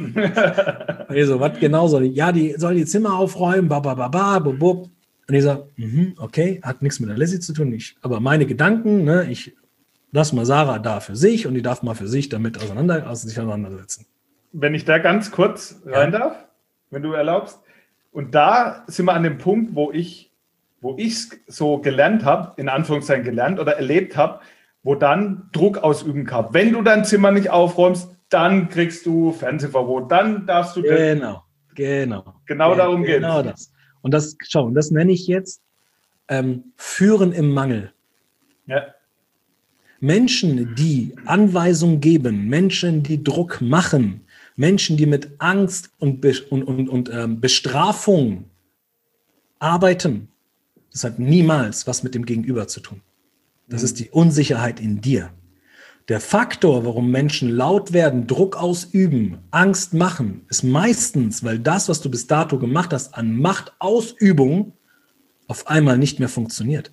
Also, was genau soll ich? Ja, die soll die Zimmer aufräumen, babababa, bubub. Und ich sage, mm, okay, hat nichts mit Alessia zu tun, nicht. Aber meine Gedanken, ne, ich lasse mal Sarah da für sich und die darf mal für sich damit auseinander, also sich auseinandersetzen. Wenn ich da ganz kurz rein Ja. darf, wenn du erlaubst. Und da sind wir an dem Punkt, wo ich wo ich es so gelernt habe, in Anführungszeichen gelernt oder erlebt habe, wo dann Druck ausüben kann. Wenn du dein Zimmer nicht aufräumst, dann kriegst du Fernsehverbot, dann darfst du... Genau, genau. Genau darum geht's. Genau das. Und das, schau, und das nenne ich jetzt ähm, Führen im Mangel. Ja. Menschen, die Anweisungen geben, Menschen, die Druck machen, Menschen, die mit Angst und, Be und, und, und ähm, Bestrafung arbeiten, das hat niemals was mit dem Gegenüber zu tun. Das mhm. ist die Unsicherheit in dir. Der Faktor, warum Menschen laut werden, Druck ausüben, Angst machen, ist meistens, weil das, was du bis dato gemacht hast, an Machtausübung auf einmal nicht mehr funktioniert.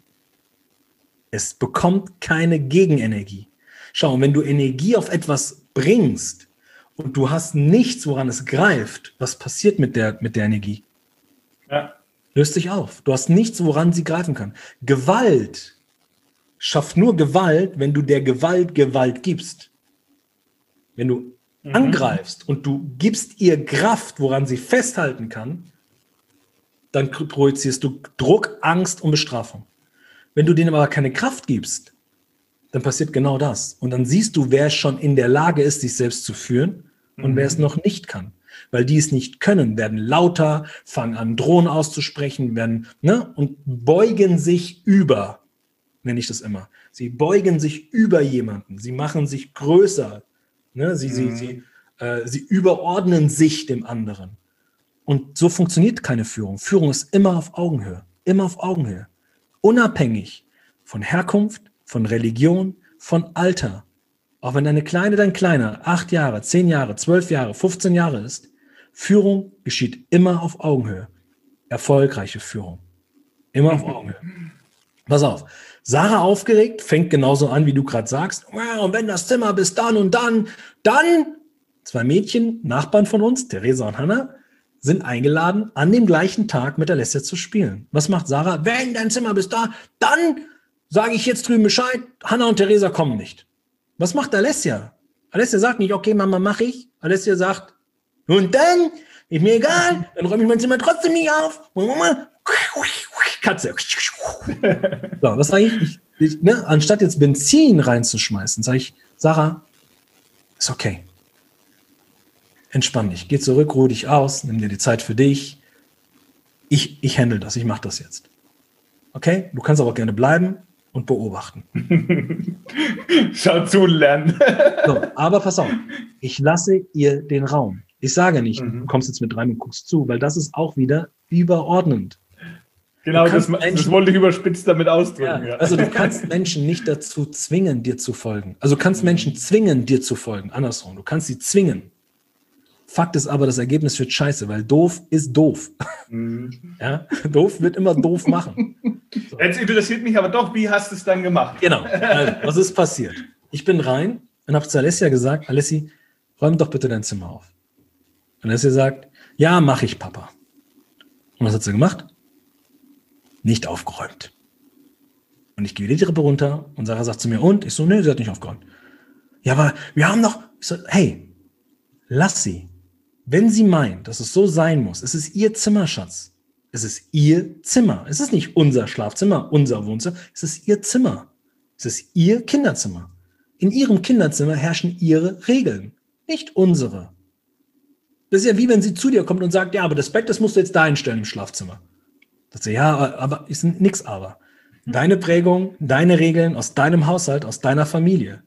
Es bekommt keine Gegenenergie. Schau, wenn du Energie auf etwas bringst und du hast nichts, woran es greift, was passiert mit der, mit der Energie? Ja. Löst sich auf. Du hast nichts, woran sie greifen kann. Gewalt schafft nur Gewalt, wenn du der Gewalt Gewalt gibst. Wenn du mhm. angreifst und du gibst ihr Kraft, woran sie festhalten kann, dann projizierst du Druck, Angst und Bestrafung. Wenn du denen aber keine Kraft gibst, dann passiert genau das. Und dann siehst du, wer schon in der Lage ist, sich selbst zu führen und mhm. wer es noch nicht kann. Weil die es nicht können, werden lauter, fangen an, Drohnen auszusprechen, werden, ne, und beugen sich über, nenne ich das immer. Sie beugen sich über jemanden, sie machen sich größer, ne, sie, mhm. sie, sie, äh, sie überordnen sich dem anderen. Und so funktioniert keine Führung. Führung ist immer auf Augenhöhe, immer auf Augenhöhe. Unabhängig von Herkunft, von Religion, von Alter. Auch wenn deine Kleine, dein Kleiner, acht Jahre, zehn Jahre, zwölf Jahre, fünfzehn Jahre ist, Führung geschieht immer auf Augenhöhe. Erfolgreiche Führung. Immer auf Augenhöhe. Pass auf. Sarah aufgeregt, fängt genauso an, wie du gerade sagst. Und wenn das Zimmer bis dann und dann, dann, zwei Mädchen, Nachbarn von uns, Theresa und Hannah, sind eingeladen, an dem gleichen Tag mit Alessia zu spielen. Was macht Sarah? Wenn dein Zimmer bis da, dann sage ich jetzt drüben Bescheid, Hannah und Theresa kommen nicht. Was macht Alessia? Alessia sagt nicht, okay, Mama, mach ich. Alessia sagt, und dann, ist mir egal, dann räume ich mein Zimmer trotzdem nicht auf. Katze. So, was sage ich? ich, ich ne? Anstatt jetzt Benzin reinzuschmeißen, sage ich, Sarah, ist okay. Entspann dich, geh zurück, ruh dich aus, nimm dir die Zeit für dich. Ich, ich handle das, ich mache das jetzt. Okay? Du kannst aber gerne bleiben und beobachten. Schau zu und lernen. So, aber pass auf, ich lasse ihr den Raum. Ich sage nicht, mhm. du kommst jetzt mit rein und guckst zu, weil das ist auch wieder überordnend. Genau, das, Menschen, das wollte ich überspitzt damit ausdrücken. Ja, ja. Also du kannst Menschen nicht dazu zwingen, dir zu folgen. Also du kannst Menschen zwingen, dir zu folgen. Andersrum, du kannst sie zwingen. Fakt ist aber, das Ergebnis wird scheiße, weil doof ist doof. Mhm. Ja? Doof wird immer doof machen. So. Jetzt interessiert mich aber doch, wie hast du es dann gemacht? Genau, also, was ist passiert? Ich bin rein und habe zu Alessia gesagt, Alessi, räum doch bitte dein Zimmer auf. Und Alessia sagt, ja, mach ich, Papa. Und was hat sie gemacht? Nicht aufgeräumt. Und ich gehe die Treppe runter und Sarah sagt zu mir, und? Ich so, nee, sie hat nicht aufgeräumt. Ja, aber wir haben doch, ich so, hey, lass sie. Wenn sie meint, dass es so sein muss, es ist ihr Zimmer, Schatz. Es ist ihr Zimmer. Es ist nicht unser Schlafzimmer, unser Wohnzimmer. Es ist ihr Zimmer. Es ist ihr Kinderzimmer. In ihrem Kinderzimmer herrschen ihre Regeln, nicht unsere. Das ist ja wie wenn sie zu dir kommt und sagt, ja, aber das Bett, das musst du jetzt da einstellen im Schlafzimmer. Das ist ja, aber, aber ist nix aber. Deine Prägung, deine Regeln aus deinem Haushalt, aus deiner Familie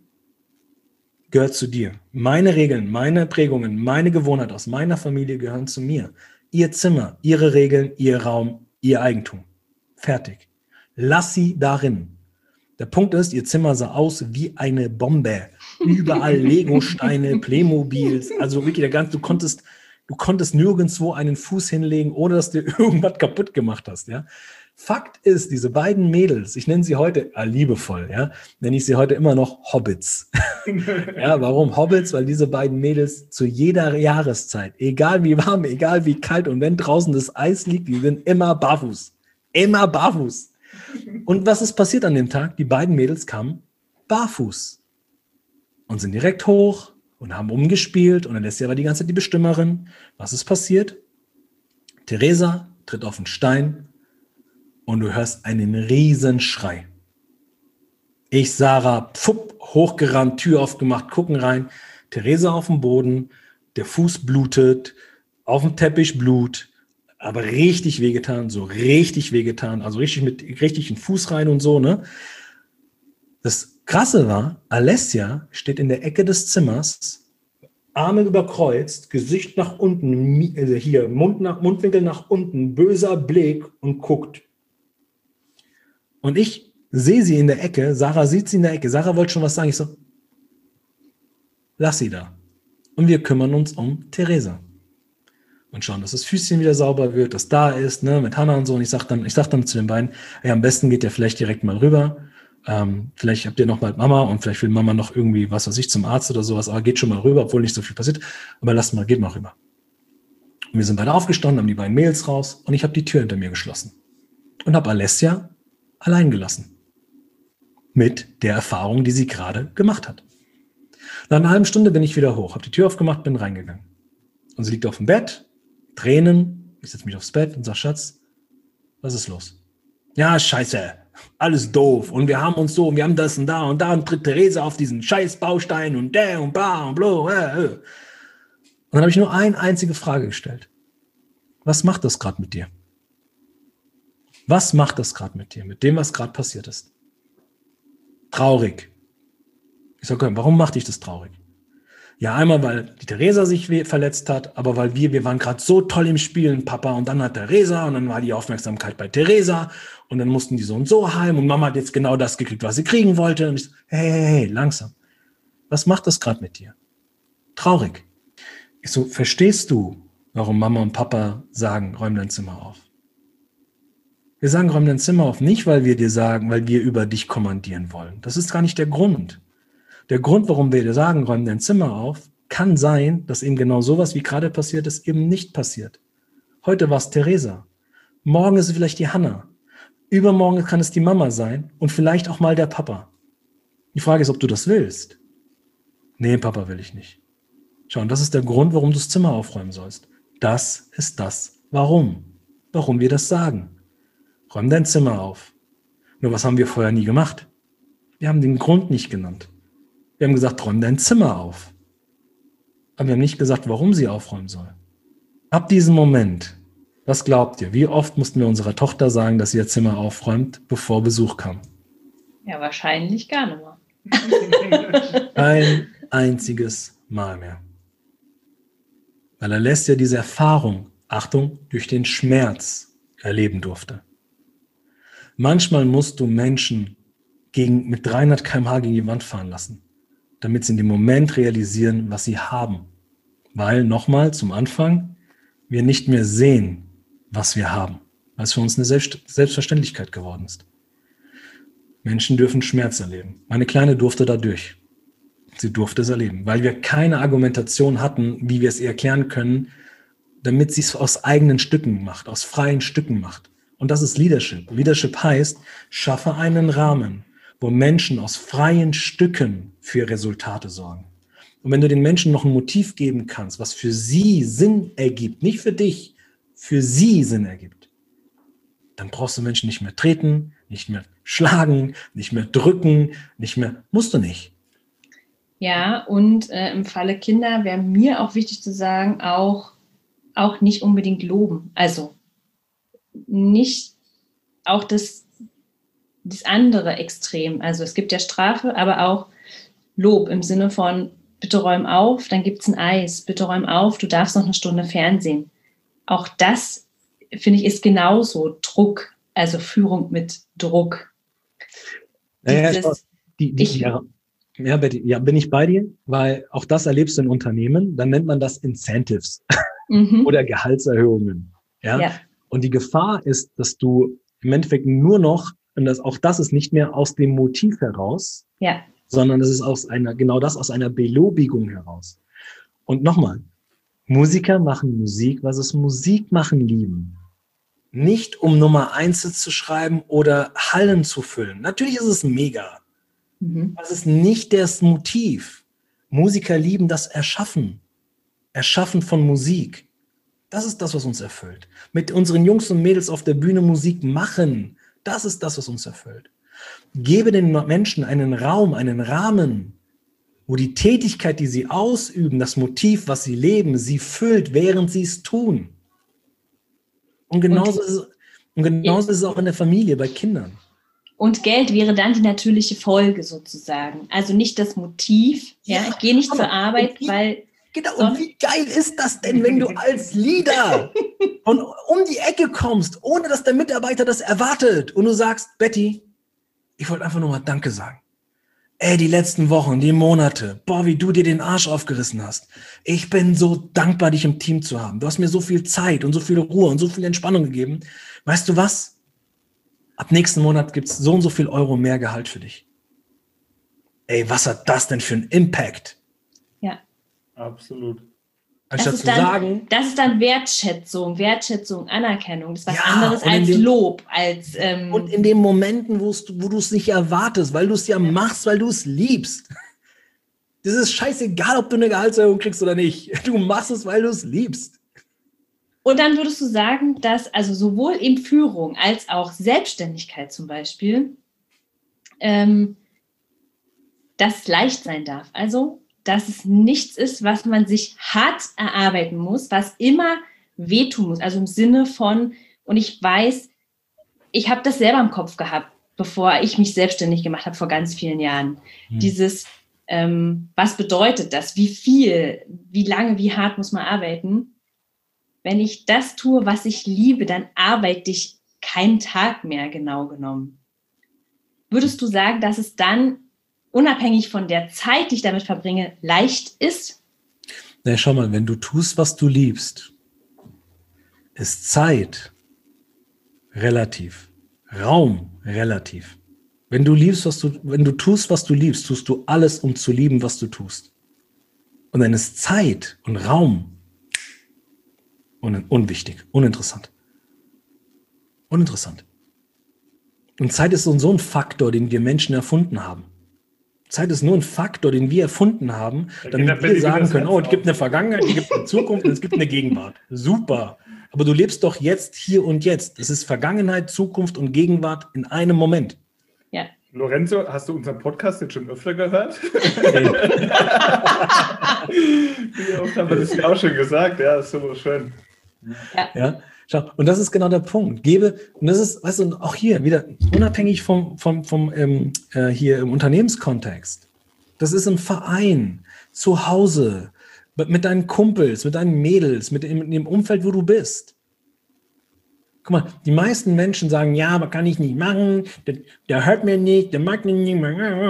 gehört zu dir. Meine Regeln, meine Prägungen, meine Gewohnheit aus meiner Familie gehören zu mir. Ihr Zimmer, ihre Regeln, ihr Raum, ihr Eigentum. Fertig. Lass sie darin. Der Punkt ist, ihr Zimmer sah aus wie eine Bombe. Überall Lego-Steine, Playmobils. Also wirklich, der ganze, du konntest, du konntest nirgendwo einen Fuß hinlegen, ohne dass du irgendwas kaputt gemacht hast. Ja? Fakt ist, diese beiden Mädels, ich nenne sie heute, äh, liebevoll, ja, nenne ich sie heute immer noch Hobbits. Ja, warum Hobbits? Weil diese beiden Mädels zu jeder Jahreszeit, egal wie warm, egal wie kalt und wenn draußen das Eis liegt, die sind immer barfuß. Immer barfuß. Und was ist passiert an dem Tag? Die beiden Mädels kamen barfuß und sind direkt hoch und haben umgespielt und dann lässt sie aber die ganze Zeit die Bestimmerin. Was ist passiert? Theresa tritt auf den Stein und du hörst einen riesen Schrei. Ich, Sarah, pfupp, hochgerannt, Tür aufgemacht, gucken rein. Theresa auf dem Boden, der Fuß blutet, auf dem Teppich Blut, aber richtig wehgetan, so richtig wehgetan, also richtig mit richtig in den Fuß rein und so, ne? Das Krasse war, Alessia steht in der Ecke des Zimmers, Arme überkreuzt, Gesicht nach unten, also hier, Mund nach, Mundwinkel nach unten, böser Blick und guckt. Und ich sehe sie in der Ecke, Sarah sieht sie in der Ecke, Sarah wollte schon was sagen, ich so, lass sie da. Und wir kümmern uns um Theresa. Und schauen, dass das Füßchen wieder sauber wird, dass da ist, ne, mit Hannah und so. Und ich sag dann, ich sag dann zu den beiden, ja, am besten geht ihr vielleicht direkt mal rüber. Ähm, vielleicht habt ihr noch mal Mama und vielleicht will Mama noch irgendwie, was weiß ich, zum Arzt oder sowas, aber geht schon mal rüber, obwohl nicht so viel passiert. Aber lasst mal, geht mal rüber. Und wir sind beide aufgestanden, haben die beiden Mädels raus und ich habe die Tür hinter mir geschlossen. Und habe Alessia allein gelassen. Mit der Erfahrung, die sie gerade gemacht hat. Nach einer halben Stunde bin ich wieder hoch, habe die Tür aufgemacht, bin reingegangen. Und sie liegt auf dem Bett, Tränen, ich setze mich aufs Bett und sage, Schatz, was ist los? Ja, scheiße, alles doof und wir haben uns so, und wir haben das und da und da und tritt Theresa auf diesen scheiß Baustein und der und bla und bla. Äh, äh. Und dann habe ich nur eine einzige Frage gestellt. Was macht das gerade mit dir? Was macht das gerade mit dir, mit dem, was gerade passiert ist? Traurig. Ich sage, okay, warum macht dich das traurig? Ja, einmal, weil die Theresa sich verletzt hat, aber weil wir, wir waren gerade so toll im Spielen, Papa, und dann hat Theresa und dann war die Aufmerksamkeit bei Theresa und dann mussten die so und so heim und Mama hat jetzt genau das gekriegt, was sie kriegen wollte. Und ich so, hey, hey, hey, langsam. Was macht das gerade mit dir? Traurig. Ich so, verstehst du, warum Mama und Papa sagen, räum dein Zimmer auf? Wir sagen, räum dein Zimmer auf, nicht weil wir dir sagen, weil wir über dich kommandieren wollen. Das ist gar nicht der Grund. Der Grund, warum wir dir sagen, räum dein Zimmer auf, kann sein, dass eben genau sowas, wie gerade passiert ist, eben nicht passiert. Heute war es Theresa. Morgen ist es vielleicht die Hanna. Übermorgen kann es die Mama sein und vielleicht auch mal der Papa. Die Frage ist, ob du das willst. Nee, Papa will ich nicht. Schau, und das ist der Grund, warum du das Zimmer aufräumen sollst. Das ist das Warum. Warum wir das sagen. Räum dein Zimmer auf. Nur was haben wir vorher nie gemacht? Wir haben den Grund nicht genannt. Wir haben gesagt, räum dein Zimmer auf. Aber wir haben nicht gesagt, warum sie aufräumen soll. Ab diesem Moment, was glaubt ihr, wie oft mussten wir unserer Tochter sagen, dass sie ihr Zimmer aufräumt, bevor Besuch kam? Ja, wahrscheinlich gar nicht mehr. Ein einziges Mal mehr. Weil er lässt ja diese Erfahrung, Achtung, durch den Schmerz erleben durfte. Manchmal musst du Menschen gegen, mit dreihundert Kilometer pro Stunde gegen die Wand fahren lassen, damit sie in dem Moment realisieren, was sie haben. Weil, nochmal zum Anfang, wir nicht mehr sehen, was wir haben, weil es für uns eine Selbst- Selbstverständlichkeit geworden ist. Menschen dürfen Schmerz erleben. Meine Kleine durfte da durch. Sie durfte es erleben, weil wir keine Argumentation hatten, wie wir es ihr erklären können, damit sie es aus eigenen Stücken macht, aus freien Stücken macht. Und das ist Leadership. Leadership heißt, schaffe einen Rahmen, wo Menschen aus freien Stücken für Resultate sorgen. Und wenn du den Menschen noch ein Motiv geben kannst, was für sie Sinn ergibt, nicht für dich, für sie Sinn ergibt, dann brauchst du Menschen nicht mehr treten, nicht mehr schlagen, nicht mehr drücken, nicht mehr, musst du nicht. Ja, und äh, im Falle Kinder wäre mir auch wichtig zu sagen, auch, auch nicht unbedingt loben. Also nicht auch das, das andere Extrem. Also es gibt ja Strafe, aber auch Lob im Sinne von, bitte räum auf, dann gibt es ein Eis, bitte räum auf, du darfst noch eine Stunde Fernsehen. Auch das, finde ich, ist genauso Druck, also Führung mit Druck. Naja, Dieses, die, die, ich, ja, ja, Betty, ja, bin ich bei dir, weil auch das erlebst du in Unternehmen, dann nennt man das Incentives mhm. oder Gehaltserhöhungen. Ja? Ja. Und die Gefahr ist, dass du im Endeffekt nur noch, und das, auch das ist nicht mehr aus dem Motiv heraus, ja. sondern es ist aus einer, genau das aus einer Belobigung heraus. Und nochmal, Musiker machen Musik, was es Musik machen lieben. Nicht um Nummer eins zu schreiben oder Hallen zu füllen. Natürlich ist es mega. Mhm. Das ist nicht das Motiv. Musiker lieben das Erschaffen. Erschaffen von Musik. Das ist das, was uns erfüllt. Mit unseren Jungs und Mädels auf der Bühne Musik machen. Das ist das, was uns erfüllt. Gebe den Menschen einen Raum, einen Rahmen, wo die Tätigkeit, die sie ausüben, das Motiv, was sie leben, sie füllt, während sie es tun. Und genauso, und, ist, es, und genauso ist es auch in der Familie, bei Kindern. Und Geld wäre dann die natürliche Folge sozusagen. Also nicht das Motiv. Ja, ja ich gehe nicht zur Arbeit, wie, weil... Genau, und wie geil ist das denn, wenn du als Leader und um die Ecke kommst, ohne dass der Mitarbeiter das erwartet und du sagst, Betty, ich wollte einfach nur mal Danke sagen. Ey, die letzten Wochen, die Monate, boah, wie du dir den Arsch aufgerissen hast. Ich bin so dankbar, dich im Team zu haben. Du hast mir so viel Zeit und so viel Ruhe und so viel Entspannung gegeben. Weißt du was? Ab nächsten Monat gibt's so und so viel Euro mehr Gehalt für dich. Ey, was hat das denn für einen Impact? Ja. Absolut. Das ist, dann, sagen, das ist dann Wertschätzung, Wertschätzung, Anerkennung. Das ist was ja, anderes als dem, Lob. Als, ähm und in den Momenten, wo du es nicht erwartest, weil du es ja machst, weil du es liebst. Das ist scheißegal, ob du eine Gehaltserhöhung kriegst oder nicht. Du machst es, weil du es liebst. Und dann würdest du sagen, dass also sowohl in Führung als auch Selbstständigkeit zum Beispiel, ähm, das leicht sein darf. Also dass es nichts ist, was man sich hart erarbeiten muss, was immer wehtun muss. Also im Sinne von, und ich weiß, ich habe das selber im Kopf gehabt, bevor ich mich selbstständig gemacht habe vor ganz vielen Jahren. Mhm. Dieses, ähm, was bedeutet das? Wie viel, wie lange, wie hart muss man arbeiten? Wenn ich das tue, was ich liebe, dann arbeite ich keinen Tag mehr, genau genommen. Würdest du sagen, dass es dann unabhängig von der Zeit, die ich damit verbringe, leicht ist? Na, schau mal, wenn du tust, was du liebst, ist Zeit relativ, Raum relativ. Wenn du liebst, was du, wenn du tust, was du liebst, tust du alles, um zu lieben, was du tust. Und dann ist Zeit und Raum un- unwichtig, uninteressant. Uninteressant. Und Zeit ist so ein Faktor, den wir Menschen erfunden haben. Zeit ist nur ein Faktor, den wir erfunden haben, damit wir sagen können, oh, es gibt eine Vergangenheit, es gibt eine Zukunft und es gibt eine Gegenwart. Super. Aber du lebst doch jetzt, hier und jetzt. Es ist Vergangenheit, Zukunft und Gegenwart in einem Moment. Ja. Lorenzo, hast du unseren Podcast jetzt schon öfter gehört? Wie oft haben wir das ja auch schon gesagt? Ja, ist so schön. Ja. Ja. Schau, und das ist genau der Punkt. Gebe, und das ist, weißt du, auch hier wieder unabhängig vom, vom, vom ähm, äh, hier im Unternehmenskontext. Das ist im Verein, zu Hause, mit deinen Kumpels, mit deinen Mädels, mit dem, mit dem Umfeld, wo du bist. Guck mal, die meisten Menschen sagen, ja, aber kann ich nicht machen, der, der hört mir nicht, der mag mich nicht.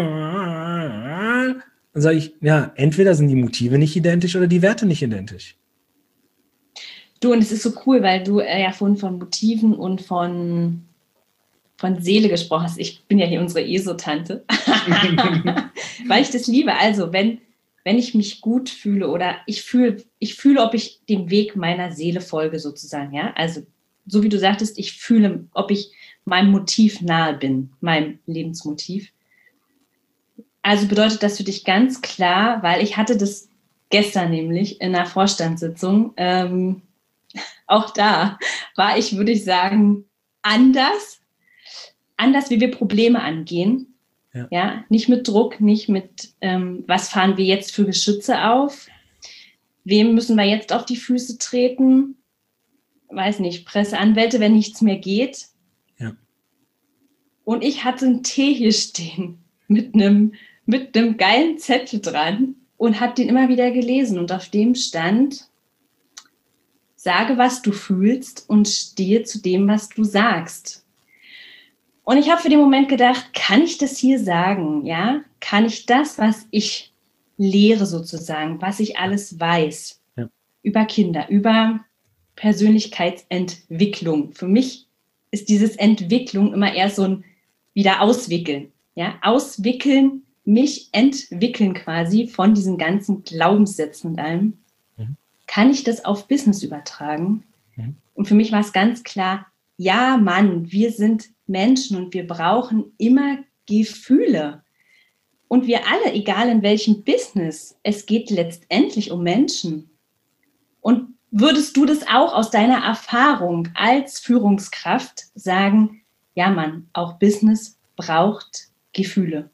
Dann sage ich, ja, entweder sind die Motive nicht identisch oder die Werte nicht identisch. Du, und es ist so cool, weil du äh, ja vorhin von Motiven und von, von Seele gesprochen hast. Ich bin ja hier unsere E S O-Tante, weil ich das liebe. Also, wenn, wenn ich mich gut fühle oder ich fühle, ich fühle, ob ich dem Weg meiner Seele folge sozusagen, ja. Also, so wie du sagtest, ich fühle, ob ich meinem Motiv nahe bin, meinem Lebensmotiv. Also bedeutet das für dich ganz klar, weil ich hatte das gestern nämlich in einer Vorstandssitzung, ähm, auch da war ich, würde ich sagen, anders, anders, wie wir Probleme angehen. Ja, ja, nicht mit Druck, nicht mit, ähm, was fahren wir jetzt für Geschütze auf? Wem müssen wir jetzt auf die Füße treten? Weiß nicht, Presseanwälte, wenn nichts mehr geht. Ja. Und ich hatte einen Tee hier stehen mit einem, mit einem geilen Zettel dran und habe den immer wieder gelesen. Und auf dem stand: Sage, was du fühlst und stehe zu dem, was du sagst. Und ich habe für den Moment gedacht, kann ich das hier sagen? Ja? Kann ich das, was ich lehre sozusagen, was ich alles weiß, ja, über Kinder, über Persönlichkeitsentwicklung? Für mich ist dieses Entwicklung immer eher so ein wieder auswickeln. Ja? Auswickeln, mich entwickeln quasi von diesen ganzen Glaubenssätzen und allem. Kann ich das auf Business übertragen? Mhm. Und für mich war es ganz klar, ja, Mann, wir sind Menschen und wir brauchen immer Gefühle. Und wir alle, egal in welchem Business, es geht letztendlich um Menschen. Und würdest du das auch aus deiner Erfahrung als Führungskraft sagen, ja, Mann, auch Business braucht Gefühle?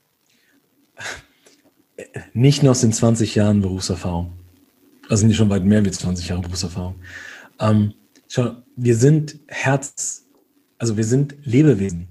Nicht nur aus den zwanzig Jahren Berufserfahrung. Also nicht schon weit mehr wie zwanzig Jahre Berufserfahrung. Ähm, schau, wir sind Herz, also wir sind Lebewesen.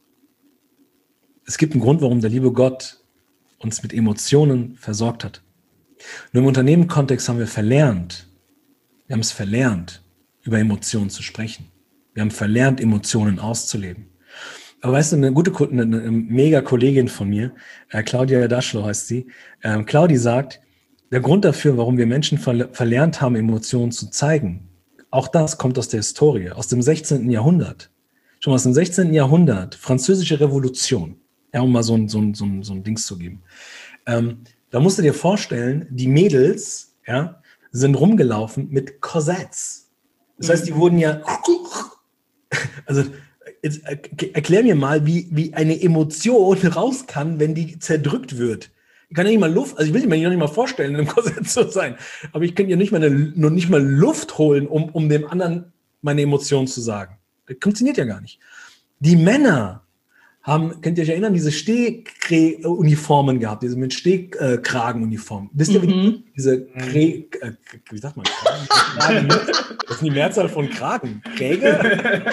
Es gibt einen Grund, warum der liebe Gott uns mit Emotionen versorgt hat. Nur im Unternehmenskontext haben wir verlernt, wir haben es verlernt, über Emotionen zu sprechen. Wir haben verlernt, Emotionen auszuleben. Aber weißt du, eine gute, eine, eine mega Kollegin von mir, äh, Claudia Daschlo heißt sie, äh, Claudi sagt, der Grund dafür, warum wir Menschen verlernt haben, Emotionen zu zeigen, auch das kommt aus der Historie, aus dem sechzehnten Jahrhundert. Schon aus dem sechzehnten Jahrhundert, französische Revolution, ja, um mal so ein, so ein, so ein, so ein Dings zu geben. Ähm, da musst du dir vorstellen, die Mädels, ja, sind rumgelaufen mit Korsetts. Das heißt, die wurden ja, also jetzt erklär mir mal, wie, wie eine Emotion raus kann, wenn die zerdrückt wird. Ich kann ja nicht mal Luft, also ich will mir ja nicht mal vorstellen, in einem Korsett zu sein, aber ich kann ja nicht mal, eine, noch nicht mal Luft holen, um, um dem anderen meine Emotionen zu sagen. Das funktioniert ja gar nicht. Die Männer haben, könnt ihr euch erinnern, diese Stehuniformen gehabt, diese mit Stehkragenuniformen. Wisst ihr, wie Mhm. diese Krä, äh, wie sagt man? Kragen, das ist die Mehrzahl von Kragen. Kräge?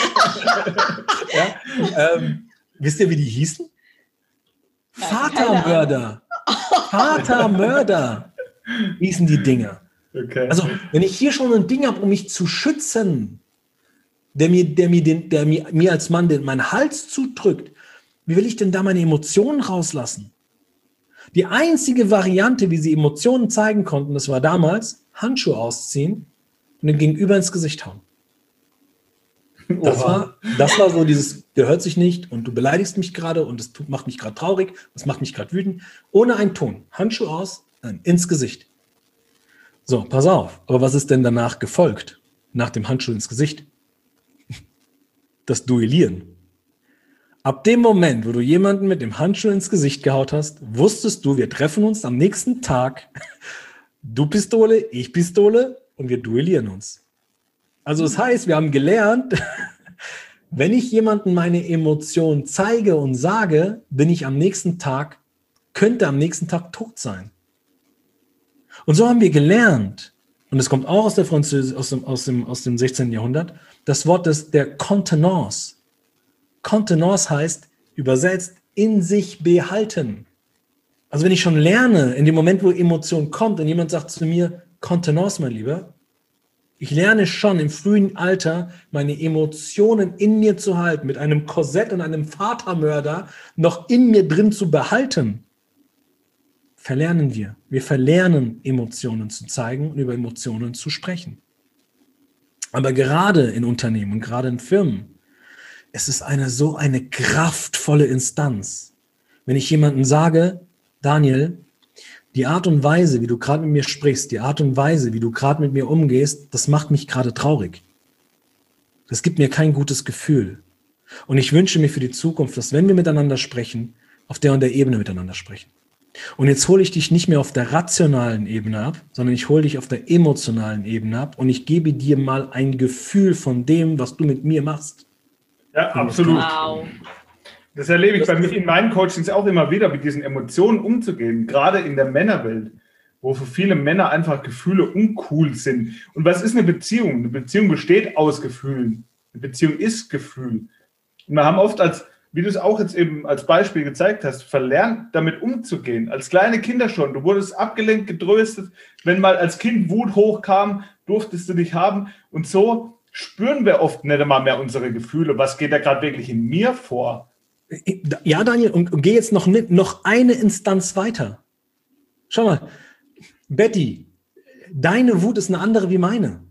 ja, ähm, wisst ihr, wie die hießen? Vatermörder. Vatermörder hießen die Dinger. Okay. Also, wenn ich hier schon ein Ding habe, um mich zu schützen, der mir, der mir, den, der mir, mir als Mann den, meinen Hals zudrückt, wie will ich denn da meine Emotionen rauslassen? Die einzige Variante, wie sie Emotionen zeigen konnten, das war damals Handschuhe ausziehen und dem Gegenüber ins Gesicht hauen. Das war, das war so dieses, der hört sich nicht und du beleidigst mich gerade und das tut, macht mich gerade traurig, das macht mich gerade wütend. Ohne einen Ton. Handschuhe aus, nein, ins Gesicht. So, pass auf. Aber was ist denn danach gefolgt? Nach dem Handschuh ins Gesicht? Das Duellieren. Ab dem Moment, wo du jemanden mit dem Handschuh ins Gesicht gehaut hast, wusstest du, wir treffen uns am nächsten Tag. Du Pistole, ich Pistole und wir duellieren uns. Also das heißt, wir haben gelernt, wenn ich jemandem meine Emotionen zeige und sage, bin ich am nächsten Tag, könnte am nächsten Tag tot sein. Und so haben wir gelernt, und es kommt auch aus der Französ- aus dem, aus dem, aus dem sechzehnten Jahrhundert, das Wort des, der Contenance. Contenance heißt, übersetzt, in sich behalten. Also wenn ich schon lerne, in dem Moment, wo Emotion kommt und jemand sagt zu mir, Contenance, mein Lieber, ich lerne schon im frühen Alter, meine Emotionen in mir zu halten, mit einem Korsett und einem Vatermörder noch in mir drin zu behalten. Verlernen wir. Wir verlernen, Emotionen zu zeigen und über Emotionen zu sprechen. Aber gerade in Unternehmen und gerade in Firmen, es ist eine so eine kraftvolle Instanz. Wenn ich jemandem sage, Daniel, die Art und Weise, wie du gerade mit mir sprichst, die Art und Weise, wie du gerade mit mir umgehst, das macht mich gerade traurig. Das gibt mir kein gutes Gefühl. Und ich wünsche mir für die Zukunft, dass wenn wir miteinander sprechen, auf der und der Ebene miteinander sprechen. Und jetzt hole ich dich nicht mehr auf der rationalen Ebene ab, sondern ich hole dich auf der emotionalen Ebene ab und ich gebe dir mal ein Gefühl von dem, was du mit mir machst. Ja, absolut. Wow. Das erlebe ich bei mir in meinen Coachings auch immer wieder, mit diesen Emotionen umzugehen, gerade in der Männerwelt, wo für viele Männer einfach Gefühle uncool sind. Und was ist eine Beziehung? Eine Beziehung besteht aus Gefühlen. Eine Beziehung ist Gefühl. Und wir haben oft als, wie du es auch jetzt eben als Beispiel gezeigt hast, verlernt, damit umzugehen. Als kleine Kinder schon. Du wurdest abgelenkt, getröstet. Wenn mal als Kind Wut hochkam, durftest du dich haben. Und so spüren wir oft nicht einmal mehr unsere Gefühle. Was geht da gerade wirklich in mir vor? Ja, Daniel, und, und geh jetzt noch, noch eine Instanz weiter. Schau mal, Betty, deine Wut ist eine andere wie meine.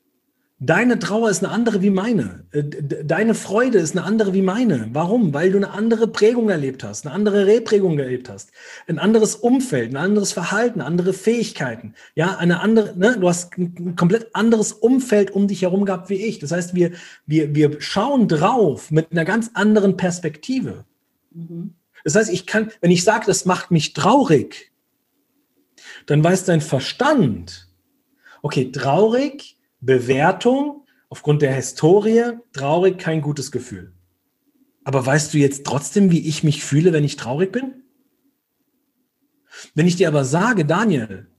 Deine Trauer ist eine andere wie meine. Deine Freude ist eine andere wie meine. Warum? Weil du eine andere Prägung erlebt hast, eine andere Reprägung erlebt hast, ein anderes Umfeld, ein anderes Verhalten, andere Fähigkeiten. Ja, eine andere, ne? Du hast ein komplett anderes Umfeld um dich herum gehabt wie ich. Das heißt, wir, wir, wir schauen drauf mit einer ganz anderen Perspektive. Mhm. Das heißt, ich kann, wenn ich sage, das macht mich traurig, dann weiß dein Verstand, okay, traurig, Bewertung, aufgrund der Historie, traurig, kein gutes Gefühl. Aber weißt du jetzt trotzdem, wie ich mich fühle, wenn ich traurig bin? Wenn ich dir aber sage, Daniel,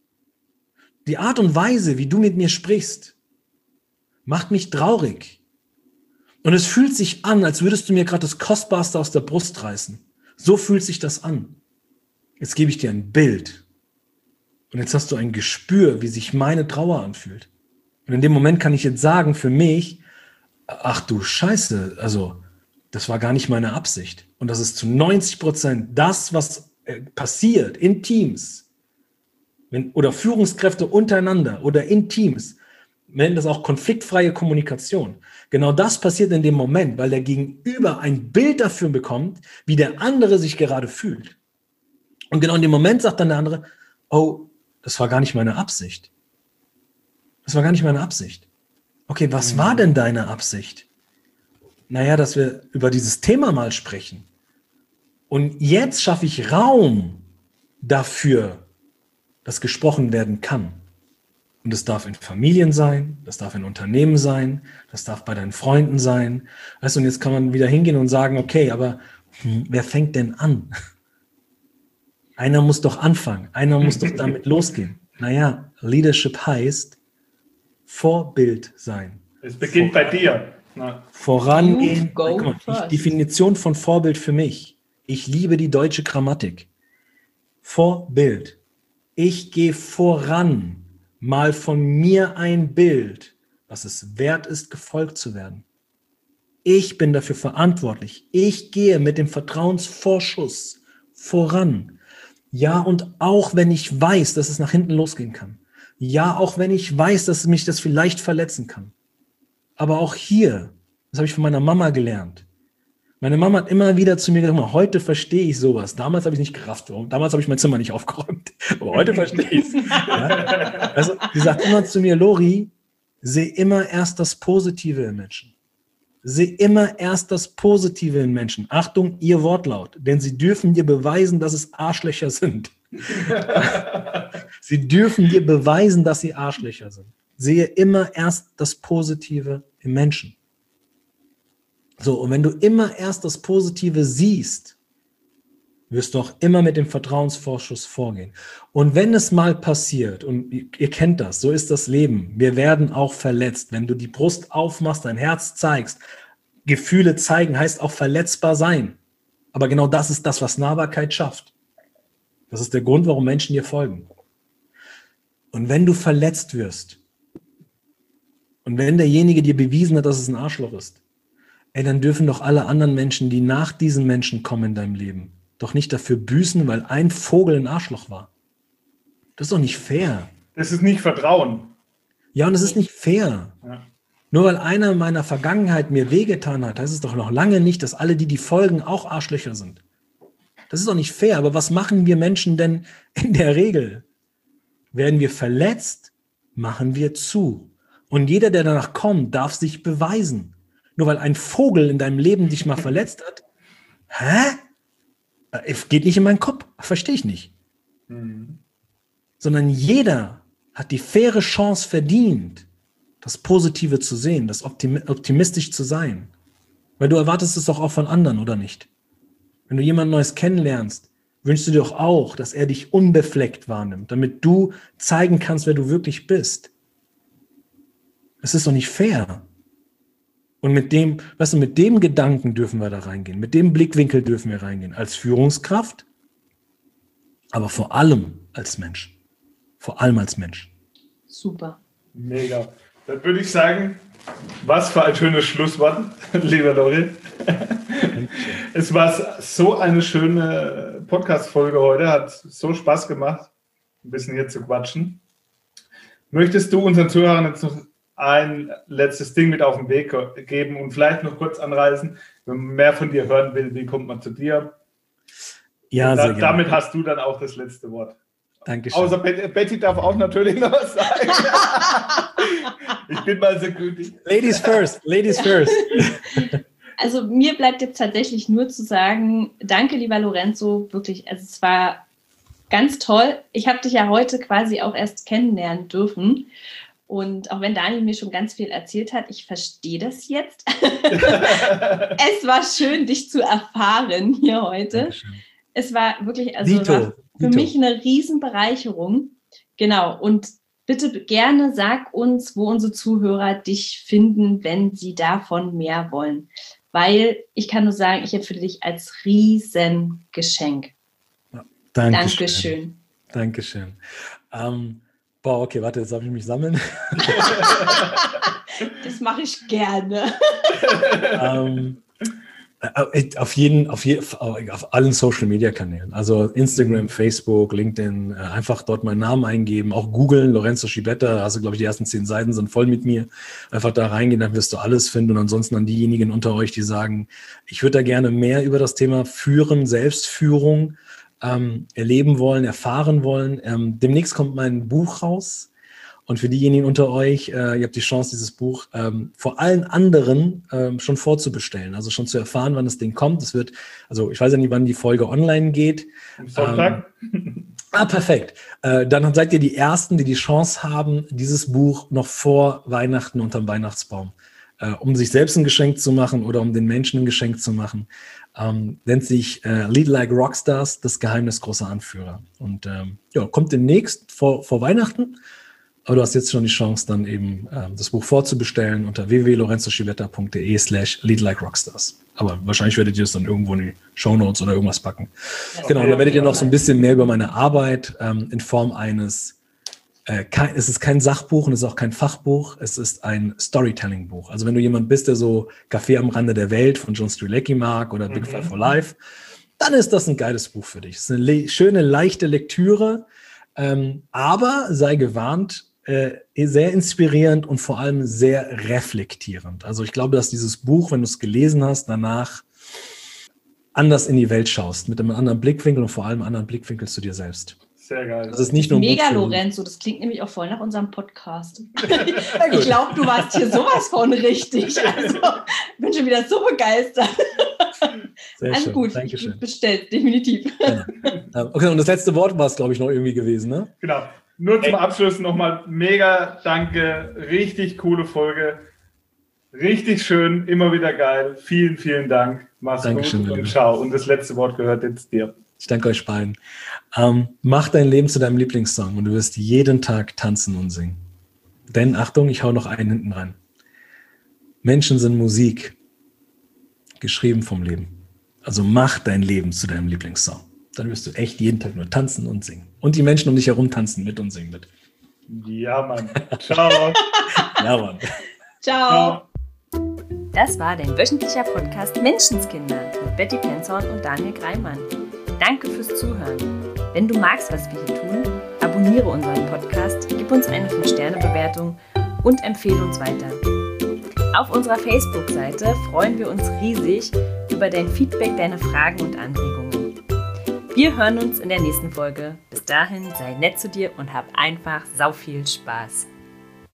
die Art und Weise, wie du mit mir sprichst, macht mich traurig. Und es fühlt sich an, als würdest du mir gerade das Kostbarste aus der Brust reißen. So fühlt sich das an. Jetzt gebe ich dir ein Bild. Und jetzt hast du ein Gespür, wie sich meine Trauer anfühlt. Und in dem Moment kann ich jetzt sagen, für mich, ach du Scheiße, also das war gar nicht meine Absicht. Und das ist zu neunzig Prozent das, was passiert in Teams, wenn, oder Führungskräfte untereinander oder in Teams, nennen das auch konfliktfreie Kommunikation. Genau das passiert in dem Moment, weil der Gegenüber ein Bild dafür bekommt, wie der andere sich gerade fühlt. Und genau in dem Moment sagt dann der andere, oh, das war gar nicht meine Absicht. Das war gar nicht meine Absicht. Okay, was war denn deine Absicht? Naja, dass wir über dieses Thema mal sprechen. Und jetzt schaffe ich Raum dafür, dass gesprochen werden kann. Und das darf in Familien sein, das darf in Unternehmen sein, das darf bei deinen Freunden sein. Weißt du, und jetzt kann man wieder hingehen und sagen, okay, aber hm, wer fängt denn an? Einer muss doch anfangen. Einer muss doch damit losgehen. Naja, Leadership heißt Vorbild sein. Es beginnt Vor- bei dir. Na. Vorangehen. Go Mal, die Definition von Vorbild für mich. Ich liebe die deutsche Grammatik. Vorbild. Ich gehe voran. Mal von mir ein Bild, was es wert ist, gefolgt zu werden. Ich bin dafür verantwortlich. Ich gehe mit dem Vertrauensvorschuss voran. Ja, und auch wenn ich weiß, dass es nach hinten losgehen kann. Ja, auch wenn ich weiß, dass mich das vielleicht verletzen kann. Aber auch hier, das habe ich von meiner Mama gelernt. Meine Mama hat immer wieder zu mir gesagt, heute verstehe ich sowas. Damals habe ich nicht gerafft. Damals habe ich mein Zimmer nicht aufgeräumt. Aber heute verstehe ich es. Ja? Also, sie sagt immer zu mir, Lori, seh immer erst das Positive im Menschen. Seh immer erst das Positive in Menschen. Achtung, ihr Wortlaut. Denn sie dürfen dir beweisen, dass es Arschlöcher sind. Sie dürfen dir beweisen, dass sie Arschlöcher sind. Sehe immer erst das Positive im Menschen. So, und wenn du immer erst das Positive siehst, wirst du auch immer mit dem Vertrauensvorschuss vorgehen. Und wenn es mal passiert, und ihr kennt das, so ist das Leben, wir werden auch verletzt. Wenn du die Brust aufmachst, dein Herz zeigst, Gefühle zeigen, heißt auch verletzbar sein. Aber genau das ist das, was Nahbarkeit schafft. Das ist der Grund, warum Menschen dir folgen. Und wenn du verletzt wirst, und wenn derjenige dir bewiesen hat, dass es ein Arschloch ist, ey, dann dürfen doch alle anderen Menschen, die nach diesen Menschen kommen in deinem Leben, doch nicht dafür büßen, weil ein Vogel ein Arschloch war. Das ist doch nicht fair. Das ist nicht Vertrauen. Ja, und es ist nicht fair. Ja. Nur weil einer in meiner Vergangenheit mir wehgetan hat, heißt es doch noch lange nicht, dass alle, die die folgen, auch Arschlöcher sind. Das ist doch nicht fair. Aber was machen wir Menschen denn in der Regel? Werden wir verletzt, machen wir zu. Und jeder, der danach kommt, darf sich beweisen. Nur weil ein Vogel in deinem Leben dich mal verletzt hat, hä? Geht nicht in meinen Kopf, verstehe ich nicht. Mhm. Sondern jeder hat die faire Chance verdient, das Positive zu sehen, das optimi- optimistisch zu sein. Weil du erwartest es doch auch von anderen, oder nicht? Wenn du jemand Neues kennenlernst, wünschst du dir doch auch, dass er dich unbefleckt wahrnimmt, damit du zeigen kannst, wer du wirklich bist. Das ist doch nicht fair. Und mit dem, weißt du, mit dem Gedanken dürfen wir da reingehen, mit dem Blickwinkel dürfen wir reingehen, als Führungskraft, aber vor allem als Mensch. Vor allem als Mensch. Super. Mega. Dann würde ich sagen, was für ein schönes Schlusswort, lieber Lori. Es war so eine schöne Podcast-Folge heute, hat so Spaß gemacht, ein bisschen hier zu quatschen. Möchtest du unseren Zuhörern jetzt noch ein letztes Ding mit auf den Weg geben und vielleicht noch kurz anreißen, wenn man mehr von dir hören will, wie kommt man zu dir? Ja, da, sehr gerne. Damit hast du dann auch das letzte Wort. Dankeschön. Außer Betty darf auch natürlich noch was sagen. Ich bin mal so gütig. Ladies first, ladies first. Also mir bleibt jetzt tatsächlich nur zu sagen, danke, lieber Lorenzo, wirklich, also es war ganz toll. Ich habe dich ja heute quasi auch erst kennenlernen dürfen. Und auch wenn Daniel mir schon ganz viel erzählt hat, ich verstehe das jetzt. Es war schön, dich zu erfahren hier heute. Dankeschön. Es war wirklich, also Dito, war für Dito. mich eine Riesenbereicherung. Genau. Und bitte gerne sag uns, wo unsere Zuhörer dich finden, wenn sie davon mehr wollen. Weil ich kann nur sagen, ich empfinde dich als Riesengeschenk. Ja, Dankeschön. Dankeschön. Dankeschön. Ähm, Boah, okay, warte, jetzt darf ich mich sammeln. Das mache ich gerne. ähm, auf jeden, auf jeden, auf allen Social-Media-Kanälen, also Instagram, Facebook, LinkedIn, einfach dort meinen Namen eingeben, auch googeln, Lorenzo Schibetta, also glaube ich, die ersten zehn Seiten sind voll mit mir. Einfach da reingehen, dann wirst du alles finden. Und ansonsten an diejenigen unter euch, die sagen, ich würde da gerne mehr über das Thema Führen, Selbstführung Ähm, erleben wollen, erfahren wollen. Ähm, demnächst kommt mein Buch raus und für diejenigen unter euch, äh, ihr habt die Chance, dieses Buch ähm, vor allen anderen ähm, schon vorzubestellen, also schon zu erfahren, wann das Ding kommt. Es wird, also ich weiß ja nicht, wann die Folge online geht. Am Sonntag. Ähm, ah, perfekt. Äh, dann seid ihr die Ersten, die die Chance haben, dieses Buch noch vor Weihnachten unterm Weihnachtsbaum, äh, um sich selbst ein Geschenk zu machen oder um den Menschen ein Geschenk zu machen. Ähm, nennt sich äh, Lead Like Rockstars, das Geheimnis großer Anführer. Und ähm, ja, kommt demnächst vor, vor Weihnachten. Aber du hast jetzt schon die Chance, dann eben ähm, das Buch vorzubestellen unter w w w punkt lorenzo schivetta punkt de slash lead like rockstars. Aber wahrscheinlich werdet ihr es dann irgendwo in die Shownotes oder irgendwas packen. Ja, genau, da werdet ihr noch so ein bisschen mehr über meine Arbeit ähm, in Form eines, äh, kein, es ist kein Sachbuch und es ist auch kein Fachbuch, es ist ein Storytelling-Buch. Also wenn du jemand bist, der so Café am Rande der Welt von John Strzelecki mag oder Big mhm. Five for Life, dann ist das ein geiles Buch für dich. Es ist eine le- schöne, leichte Lektüre, ähm, aber sei gewarnt, Äh, sehr inspirierend und vor allem sehr reflektierend. Also ich glaube, dass dieses Buch, wenn du es gelesen hast, danach anders in die Welt schaust, mit einem anderen Blickwinkel und vor allem einem anderen Blickwinkel zu dir selbst. Sehr geil. Das ist nicht nur Mega, Lorenzo, das klingt nämlich auch voll nach unserem Podcast. Ich glaube, du warst hier sowas von richtig. Also, ich bin schon wieder so begeistert. Sehr also schön. gut, Dankeschön. ich bestellt, definitiv. Ja. Okay, und das letzte Wort war es, glaube ich, noch irgendwie gewesen, ne? Genau. Nur zum Abschluss nochmal mega danke, richtig coole Folge, richtig schön, immer wieder geil. Vielen, vielen Dank. Mach's Dankeschön, gut und ciao. Und das letzte Wort gehört jetzt dir. Ich danke euch beiden. Ähm, mach dein Leben zu deinem Lieblingssong und du wirst jeden Tag tanzen und singen. Denn, Achtung, ich hau noch einen hinten rein. Menschen sind Musik, geschrieben vom Leben. Also mach dein Leben zu deinem Lieblingssong. Dann wirst du echt jeden Tag nur tanzen und singen. Und die Menschen um dich herum tanzen mit und singen mit. Ja, Mann. Ciao. Ja, Mann. Ciao. Das war dein wöchentlicher Podcast Menschenskinder mit Betty Penzorn und Daniel Greimann. Danke fürs Zuhören. Wenn du magst, was wir hier tun, abonniere unseren Podcast, gib uns eine fünf Sterne Bewertung und empfehle uns weiter. Auf unserer Facebook-Seite freuen wir uns riesig über dein Feedback, deine Fragen und Anregungen. Wir hören uns in der nächsten Folge. Bis dahin, sei nett zu dir und hab einfach sau viel Spaß.